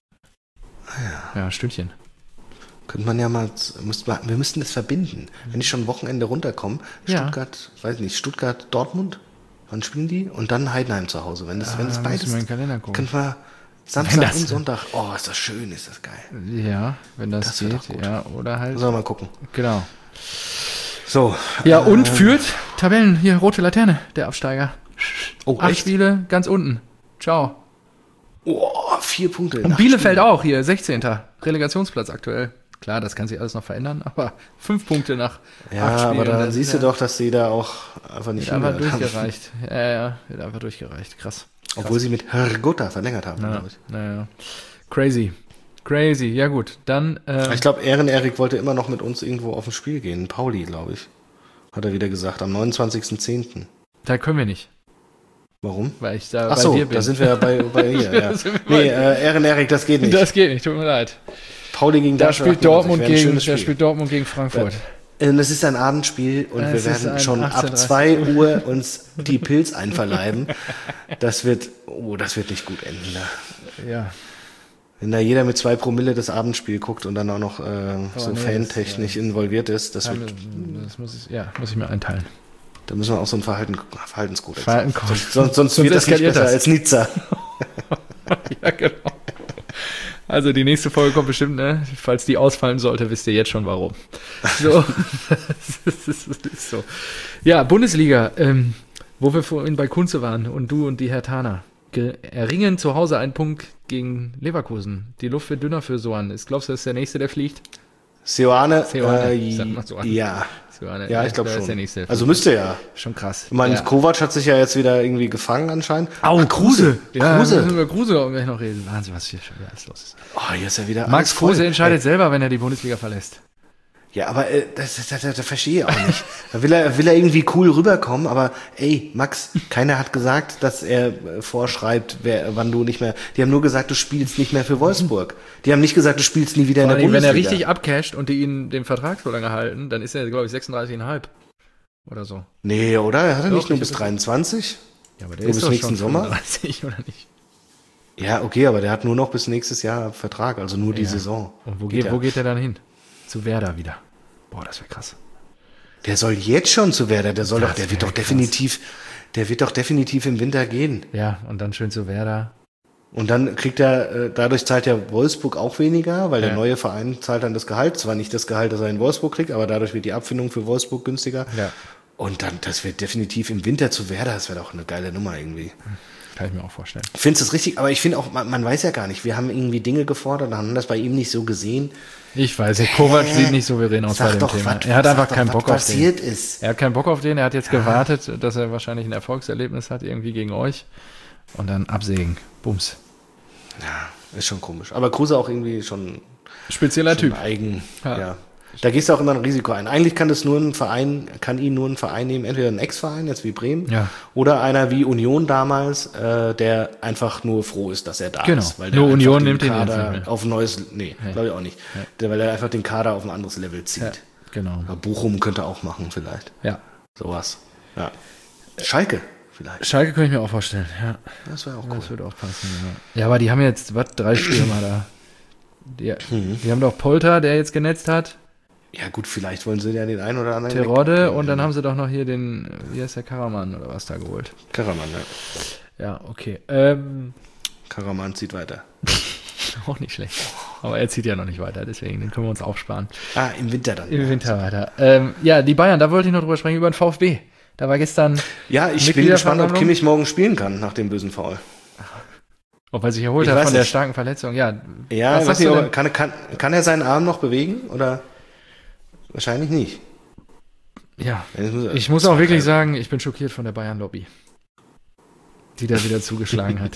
Ja, ein Stündchen. Könnte man ja mal, müsste man, wir müssten das verbinden. Wenn ich schon Wochenende runterkomme, Ja. Stuttgart, weiß nicht, Stuttgart, Dortmund, wann spielen die? Und dann Heidenheim zu Hause. Wenn das, wenn das Ah, beides, müssen wir in den Kalender gucken. könnten wir Wenn Samstag das- und Sonntag, oh, ist das schön, ist das geil. Ja, wenn das, Das wär geht. doch gut. Ja, oder halt. Sollen wir mal gucken. Genau. So. Ja, und äh, führt Tabellen, hier, rote Laterne, der Absteiger. Oh, Acht echt? Spiele, ganz unten. Ciao. Oh, vier Punkte. Und Acht Bielefeld Spiele. auch hier, sechzehnter Relegationsplatz aktuell. Klar, das kann sich alles noch verändern, aber fünf Punkte nach Ja, acht Spielen. aber da das siehst ist du ja- doch, dass sie da auch einfach nicht Wird einfach hingehört haben. durchgereicht. Ja, ja, wird einfach durchgereicht. Krass. Obwohl sie mit Hergota verlängert haben, Ja, glaube ich. ja. Crazy. Crazy. Ja gut, dann ähm, Ich glaube, Ehren-Erik wollte immer noch mit uns irgendwo auf ein Spiel gehen. Pauli, glaube ich. Hat er wieder gesagt, am neunundzwanzigsten zehnten da können wir nicht, Warum? weil ich da Ach bei so, dir bin. da sind wir ja bei, bei ihr. Ja. Da sind wir bei Nee, dir. äh, Ehren-Erik, das geht nicht. Das geht nicht, tut mir leid. Pauli gegen Da Darmstadt spielt achtundneunzig, Dortmund wäre ein gegen, schönes da Spiel. spielt Dortmund gegen Frankfurt. Äh, Das ist ein Abendspiel und Es wir ist werden ein schon achtzehn Uhr ab dreißig. zwei Uhr uns die Pilz einverleiben. Das wird, oh, das wird nicht gut enden. Da. Ja, Wenn da jeder mit zwei Promille das Abendspiel guckt und dann auch noch äh, so nee, das- fantechnisch involviert ist, das wird, das muss ich, ja, muss ich mir einteilen. da müssen wir auch so ein Verhalten, Verhaltenskodex Verhaltenskodex. haben. Sonst, sonst, Sonst wird das nicht eskaliert besser das. als Nizza. Ja, genau. Also die nächste Folge kommt bestimmt, ne? Falls die ausfallen sollte, wisst ihr jetzt schon warum. So. das, ist, das ist so. Ja, Bundesliga, ähm, wo wir vorhin bei Kunze waren und du und die Herr Thaner. Ge- Erringen zu Hause einen Punkt gegen Leverkusen. Die Luft wird dünner für Soan. Ist, glaubst du, das ist der Nächste, der fliegt? Seoane, Seoane, äh, sagt man so an. ja. Soane, Ja, ich glaube das schon. Ist der Nächste, der Also fliegt. müsste ja. Schon krass. Ich meine, ja. Kovac hat sich ja jetzt wieder irgendwie gefangen anscheinend. Au, Ach, Kruse. Ja, Kruse. müssen wir über Kruse auch gleich noch reden. Wahnsinn, was hier schon wieder alles los ist. Oh, hier ist ja wieder Max alles voll. Kruse entscheidet selber, wenn er die Bundesliga verlässt. Ja, aber äh, das, das, das, das verstehe ich auch nicht. Da will er, will er irgendwie cool rüberkommen, aber ey, Max, keiner hat gesagt, dass er äh, vorschreibt, wer, wann du nicht mehr. Die haben nur gesagt, du spielst nicht mehr für Wolfsburg. Die haben nicht gesagt, du spielst nie wieder in Vor der allem, wenn Bundesliga. er richtig abcasht und die ihn den Vertrag so lange halten, dann ist er, glaube ich, sechsunddreißig Komma fünf oder so. Nee, oder? Er hat er Doch, nicht nur ich bis hab- dreiundzwanzig? Ja, aber der ist doch schon fünfunddreißig, oder nicht? Ja, okay, aber der hat nur noch bis nächstes Jahr Vertrag, also nur die Ja. Saison. Und wo Geht geht, ja. wo geht er dann hin? Zu Werder wieder. Boah, das wäre krass. Der soll jetzt schon zu Werder, der soll Das doch, der wär wird doch krass. definitiv, der wird doch definitiv im Winter gehen. Ja, und dann schön zu Werder. Und dann kriegt er, äh, dadurch zahlt ja Wolfsburg auch weniger, weil Ja. der neue Verein zahlt dann das Gehalt. Zwar nicht das Gehalt, das er in Wolfsburg kriegt, aber dadurch wird die Abfindung für Wolfsburg günstiger. Ja, Und dann, das wird definitiv im Winter zu Werder, das wäre doch eine geile Nummer irgendwie. kann ich mir auch vorstellen. Findest du es richtig? Aber ich finde auch, man, man weiß ja gar nicht, wir haben irgendwie Dinge gefordert und haben das bei ihm nicht so gesehen. Ich weiß nicht, Kovac Hä? sieht nicht souverän aus bei Sag dem doch, Thema. was, er hat sag einfach doch, keinen was Bock auf den. passiert ist. Er hat keinen Bock auf den, er hat jetzt gewartet, dass er wahrscheinlich ein Erfolgserlebnis hat, irgendwie gegen euch. Und dann absägen. Bums. Ja, ist schon komisch. Aber Kruse auch irgendwie schon, Spezieller schon Typ. eigen. Ja. Ja. Da gehst du auch immer ein Risiko ein. Eigentlich kann das nur ein Verein, kann ihn nur ein Verein nehmen, entweder ein Ex-Verein, jetzt wie Bremen, Ja. oder einer wie Union damals, äh, der einfach nur froh ist, dass er da Genau. ist. Weil der Nur einfach Union den nimmt ihn jetzt Kader nicht mehr. auf ein neues, nee, Nee. glaube ich auch nicht. Nee. Der, weil er einfach den Kader auf ein anderes Level zieht. Ja, genau. Ja, Bochum könnte auch machen vielleicht. Ja. Sowas. Ja. Schalke vielleicht. Schalke könnte ich mir auch vorstellen, ja. Das wäre auch cool. Das würde auch passen, ja. Ja, aber die haben jetzt, was, drei Stürmer da. Die, die haben doch Polter, der jetzt genetzt hat, Ja gut, vielleicht wollen sie ja den einen oder anderen Terodde wegbringen. und dann haben sie doch noch hier den, wie heißt der, Karaman oder was da geholt. Karaman, ja. Ja, okay. Ähm, Karaman zieht weiter. auch nicht schlecht. Aber er zieht ja noch nicht weiter, deswegen, den können wir uns aufsparen. Ah, im Winter dann. Im Winter weiter. Ähm, ja, die Bayern, da wollte ich noch drüber sprechen, über den VfB. Da war gestern, Ja, ich bin gespannt, ob Kimmich morgen spielen kann nach dem bösen Foul. ob er sich erholt Ich hat weiß von der nicht. starken Verletzung. Ja, Ja, was weiß sagst nicht, du aber denn? kann, kann, kann er seinen Arm noch bewegen? Oder wahrscheinlich nicht. Ja, Jetzt muss er- ich muss auch wirklich sagen, ich bin schockiert von der Bayern-Lobby. die da wieder zugeschlagen hat.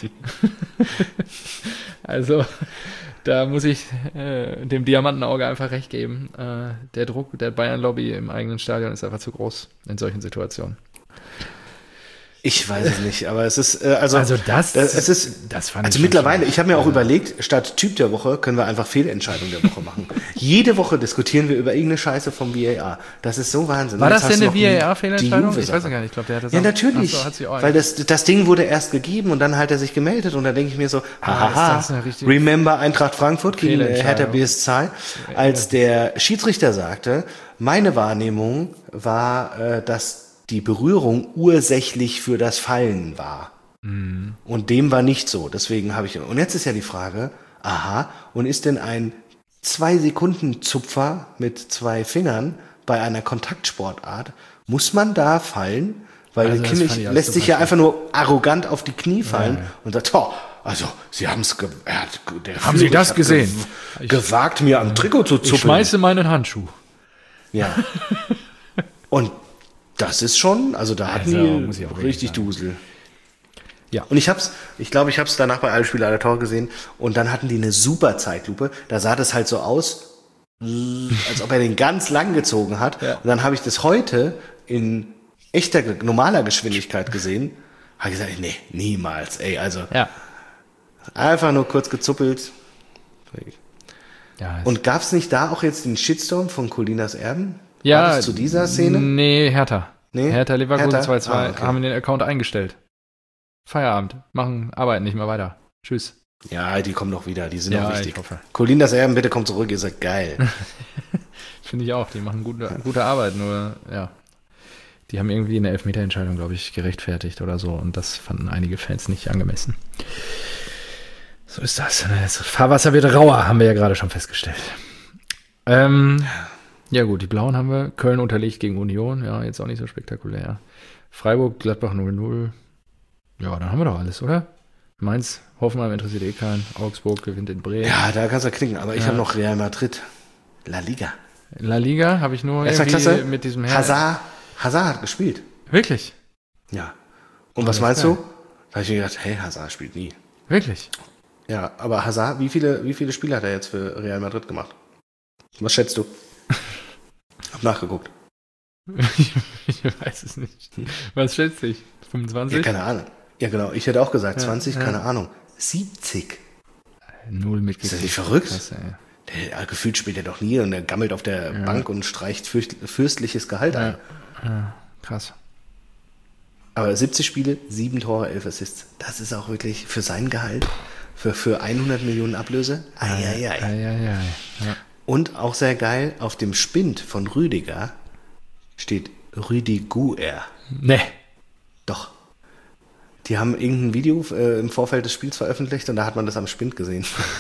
Also, da muss ich äh, dem Diamantenauge einfach recht geben. Äh, der Druck der Bayern-Lobby im eigenen Stadion ist einfach zu groß in solchen Situationen. Ich weiß es nicht, aber es ist, äh, also, Also das, äh, es ist, das fand ich also schon mittlerweile, schlimm. ich habe mir auch überlegt, statt Typ der Woche können wir einfach Fehlentscheidung der Woche machen. Jede Woche diskutieren wir über irgendeine Scheiße vom V A R. Das ist so Wahnsinn. War Jetzt das hast denn du eine noch V A R-Fehlentscheidung? die Ich weiß ja gar nicht. Ich glaube, der hat das Ja, auch- natürlich, Ach so, hat sie auch weil das, das Ding wurde erst gegeben und dann hat er sich gemeldet und da denke ich mir so, Ah, ist haha, das eine richtige remember Eintracht Frankfurt gegen äh, Fehlentscheidung. Hertha B S C, als der Schiedsrichter sagte, meine Wahrnehmung war, äh, dass die Berührung ursächlich für das Fallen war. Mhm. Und dem war nicht so. Deswegen habe ich. Und jetzt ist ja die Frage, aha, und ist denn ein zwei Sekunden Zupfer mit zwei Fingern bei einer Kontaktsportart, muss man da fallen? Weil Also das Kimmich fand ich alles lässt super sich ja schlimm. einfach nur arrogant auf die Knie fallen Ja, ja. und sagt, oh, also, Sie haben es, ge er hat, der Haben Sie Führer das hat gesehen? Gew Ich- gewagt, mir am Trikot zu Ich zuppeln. schmeiße meinen Handschuh. Ja. Und das ist schon, also da hatten Also, die muss ich auch wirklich richtig sagen. Dusel. Ja. Und ich hab's, ich glaube, ich hab's danach bei alle Spiele aller Tore gesehen und dann hatten die eine super Zeitlupe. Da sah das halt so aus, als ob er den ganz lang gezogen hat. Ja. Und dann habe ich das heute in echter, normaler Geschwindigkeit gesehen. Habe gesagt, nee, niemals, ey, also Ja. einfach nur kurz gezuppelt. Ja, Und gab's nicht da auch jetzt den Shitstorm von Colinas Erben? ja, War das zu dieser Szene? Nee, Hertha. Nee? Hertha Leverkusen Hertha? zwei zwei Ah, okay. haben den Account eingestellt. Feierabend. Machen, arbeiten nicht mehr weiter. Tschüss. Ja, die kommen doch wieder, die sind Ja, doch wichtig. ich hoffe. Colinas Erben, bitte kommt zurück, ihr seid geil. Finde ich auch. Die machen gute, gute Arbeit, nur, ja. Die haben irgendwie eine Elfmeterentscheidung, glaube ich, gerechtfertigt oder so. Und das fanden einige Fans nicht angemessen. So ist das. Das Fahrwasser wird rauer, haben wir ja gerade schon festgestellt. Ähm, ja gut, die Blauen haben wir. Köln unterlegt gegen Union. Ja, jetzt auch nicht so spektakulär. Freiburg, Gladbach null null. Ja, dann haben wir doch alles, oder? Mainz, Hoffenheim interessiert eh keinen. Augsburg gewinnt in Bremen. Ja, da kannst du knicken, aber ich Ja. habe noch Real Madrid. La Liga. La Liga habe ich nur Erster irgendwie Klasse. mit diesem Herrn. Hazard, Hazard hat gespielt. Wirklich? Ja. Und Oh, was das meinst ist du? geil. Da habe ich mir gedacht, hey, Hazard spielt nie. Wirklich? Ja, aber Hazard, wie viele, wie viele Spiele hat er jetzt für Real Madrid gemacht? Was schätzt du? Hab nachgeguckt. Ich weiß es nicht. Was schätzt ich? Ja, fünfundzwanzig? keine Ahnung. Ja, genau. Ich hätte auch gesagt, Ja, zwanzig, ja. keine Ahnung. siebzig. Null Ist mitgekriegt. das nicht verrückt? Krass, ey. Der, äh, gefühlt spielt er doch nie und er gammelt auf der Bank und streicht fürcht, fürstliches Gehalt ein. Ja. Ja, krass. Aber siebzig Spiele, sieben Tore, elf Assists. Das ist auch wirklich für sein Gehalt, für, für hundert Millionen Ablöse. Eieiei. Eieiei. Ja. Und auch sehr geil, auf dem Spind von Rüdiger steht Rüdiger. Nee. Doch. Die haben irgendein Video äh, im Vorfeld des Spiels veröffentlicht und da hat man das am Spind gesehen.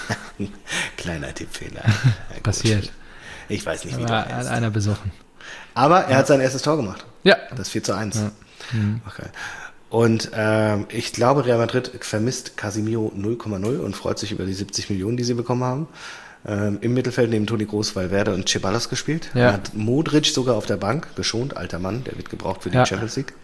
Kleiner Tippfehler. Ja, gut. Passiert. Ich weiß nicht, wie War der heißt. einer besoffen. Aber er hat sein erstes Tor gemacht. Ja. Das vier zu eins. Ja. Mhm. Okay. Und ähm, ich glaube, Real Madrid vermisst Casemiro null Komma null und freut sich über die siebzig Millionen, die sie bekommen haben. Ähm, Im Mittelfeld neben Toni Kroos, Valverde und Ceballos gespielt. Ja. Man hat Modric sogar auf der Bank geschont, alter Mann, der wird gebraucht für die Ja. Champions League.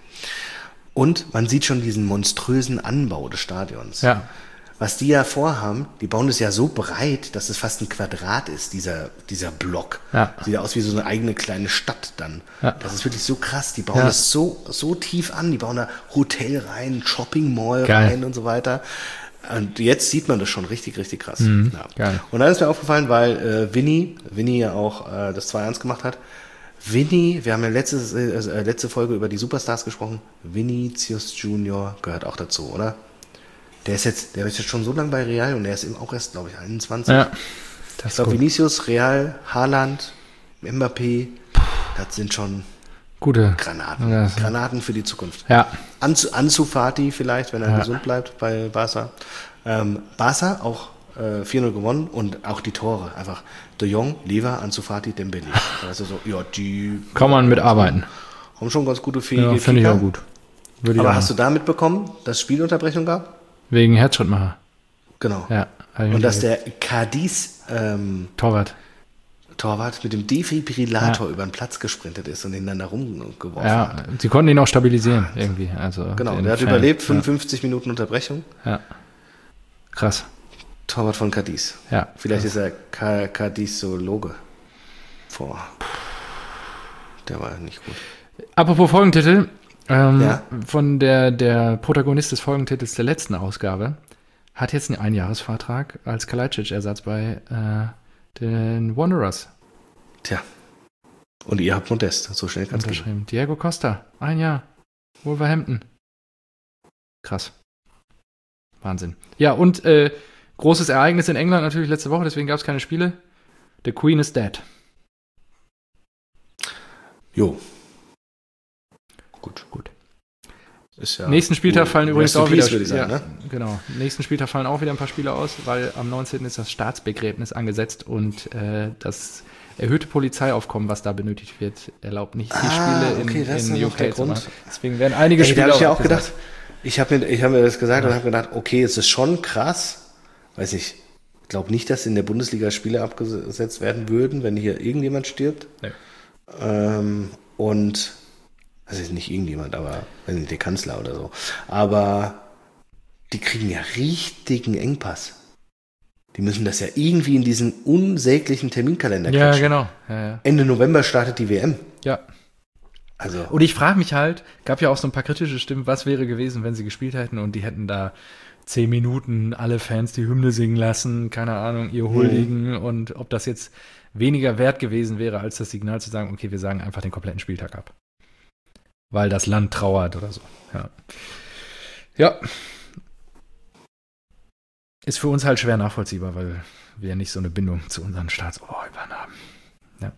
Und man sieht schon diesen monströsen Anbau des Stadions. Ja. Was die ja vorhaben, die bauen es ja so breit, dass es fast ein Quadrat ist, dieser, dieser Block. Ja. Sieht aus wie so eine eigene kleine Stadt dann. Ja. Das ist wirklich so krass. Die bauen Ja. das so, so tief an. Die bauen da Hotel rein, Shopping Mall Geil. rein und so weiter. Und jetzt sieht man das schon richtig, richtig krass. Mhm. Ja. Geil. Und dann ist mir aufgefallen, weil äh, Vinny, Vinny ja auch äh, das zwei eins gemacht hat. Vinny, wir haben ja letzte, äh, letzte Folge über die Superstars gesprochen. Vinicius Junior gehört auch dazu, oder? Der ist jetzt, der ist jetzt schon so lange bei Real und der ist eben auch erst, glaube ich, einundzwanzig. Ja. Das Ich ist glaube, gut. Vinicius, Real, Haaland, Mbappé, das sind schon Gute. Granaten. Ja, das- Granaten für die Zukunft. Ja. Ansu, Ansu Fati vielleicht, wenn er Ja. gesund bleibt bei Barca. Ähm, Barca auch äh, vier null gewonnen und auch die Tore. Einfach De Jong, Lever, Ansu Fati, Dembele. Also so, ja, die Kann man mitarbeiten. haben schon ganz gute fähige Ja, finde ich Kicker. auch gut. Würde ich Aber auch hast du da mitbekommen, dass es Spielunterbrechung gab? Wegen Herzschrittmacher. Genau. Ja. hab ich Und dass mitgekriegt. der Cadiz ähm, Torwart. Torwart mit dem Defibrillator ja. über den Platz gesprintet ist und ihn dann da rumgeworfen ja, hat. Sie konnten ihn auch stabilisieren irgendwie. Also genau, der hat Fan. überlebt, fünfundfünfzig ja. Minuten Unterbrechung. Ja, krass. Torwart von Cadiz. Ja. Vielleicht krass. ist er Cadizologe. Boah. Der war nicht gut. Apropos Folgentitel, ähm, ja. von der, der Protagonist des Folgentitels der letzten Ausgabe hat jetzt einen Einjahresvertrag als Kalajdzic-Ersatz bei äh, den Wanderers. Tja. Und ihr habt Modest, so schnell kann's gehen. Diego Costa, ein Jahr. Wolverhampton. Krass. Wahnsinn. Ja, und äh, großes Ereignis in England natürlich letzte Woche, deswegen gab es keine Spiele. The Queen is dead. Jo. Gut, gut. Ist ja nächsten Spieltag fallen übrigens auch wieder würde ich sagen, ja, ne? Genau. Nächsten Spieltag fallen auch wieder ein paar Spiele aus, weil am neunzehnten ist das Staatsbegräbnis angesetzt und äh, das erhöhte Polizeiaufkommen, was da benötigt wird, erlaubt nicht die ah, Spiele in, okay, das in ist U K der zu Grund. machen. Deswegen werden einige Ey, Spiele da hab ich ja auch abgesagt. gedacht, ich habe mir, ich hab mir das gesagt ja. und habe gedacht, okay, es ist schon krass, weiß ich, ich glaube nicht, dass in der Bundesliga Spiele abgesetzt werden würden, wenn hier irgendjemand stirbt. Nee. Ähm, und das ist nicht irgendjemand, aber weiß nicht, der Kanzler oder so. Aber die kriegen ja richtigen Engpass. Die müssen das ja irgendwie in diesen unsäglichen Terminkalender Ja, quetschen. genau. Ja, ja. Ende November startet die W M. Ja. Also. Und ich frage mich halt, gab ja auch so ein paar kritische Stimmen, was wäre gewesen, wenn sie gespielt hätten und die hätten da zehn Minuten alle Fans die Hymne singen lassen, keine Ahnung, ihr huldigen mhm. und ob das jetzt weniger wert gewesen wäre, als das Signal zu sagen, okay, wir sagen einfach den kompletten Spieltag ab. Weil das Land trauert oder so. Ja. Ja. Ist für uns halt schwer nachvollziehbar, weil wir nicht so eine Bindung zu unseren Staatsoberhäuptern haben. Ja.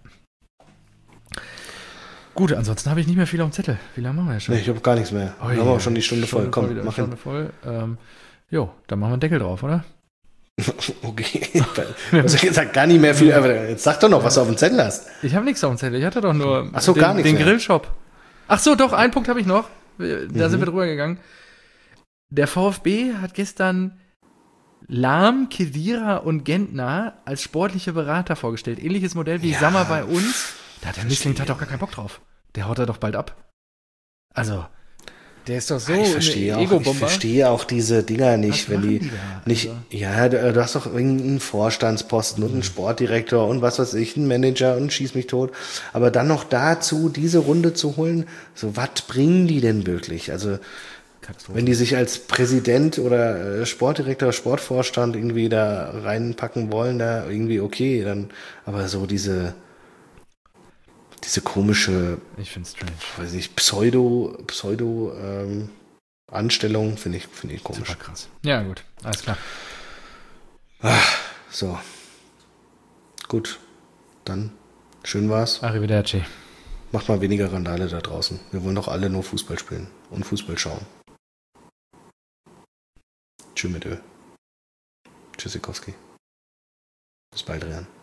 Gut, ansonsten habe ich nicht mehr viel auf dem Zettel. Wie lange machen wir jetzt schon? Nee, ich habe gar nichts mehr. Oh, wir ja, haben auch schon die Stunde, Stunde voll. Komm, voll, mach Stunde voll. Ähm, jo, dann machen wir einen Deckel drauf, oder? Okay. Du hast ja gesagt, gar nicht mehr viel. Aber jetzt sag doch noch, was du auf dem Zettel hast. Ich habe nichts auf dem Zettel. Ich hatte doch nur Ach so, den, gar nichts den mehr. Grillshop. Ach so, doch, einen Punkt habe ich noch. Da mhm. sind wir drüber gegangen. Der VfB hat gestern Lahm, Kedira und Gentner als sportliche Berater vorgestellt. Ähnliches Modell wie ja, Sammer bei uns. Da hat der Missling hat doch gar keinen Bock drauf. Der haut er doch bald ab. Also, der ist doch so ich verstehe eine auch, Ich verstehe auch diese Dinger nicht, Was wenn die, die da? nicht, Also. ja, du hast doch irgendeinen Vorstandsposten und einen Sportdirektor und was weiß ich, einen Manager und schieß mich tot. Aber dann noch dazu diese Runde zu holen, so was bringen die denn wirklich? Also, wenn die sich als Präsident oder Sportdirektor, Sportvorstand irgendwie da reinpacken wollen, da irgendwie okay, dann, aber so diese, diese komische, ich finde strange, weiß nicht, Pseudo, Pseudo, ähm, Anstellung finde ich, finde ich komisch. Super krass. Ja, gut, alles klar. Ach, so. Gut. Dann, schön war's. Arrivederci. Macht mal weniger Randale da draußen. Wir wollen doch alle nur Fußball spielen und Fußball schauen. Tschüss mit Ö. Tschüssikowski. Bis bald, Rian.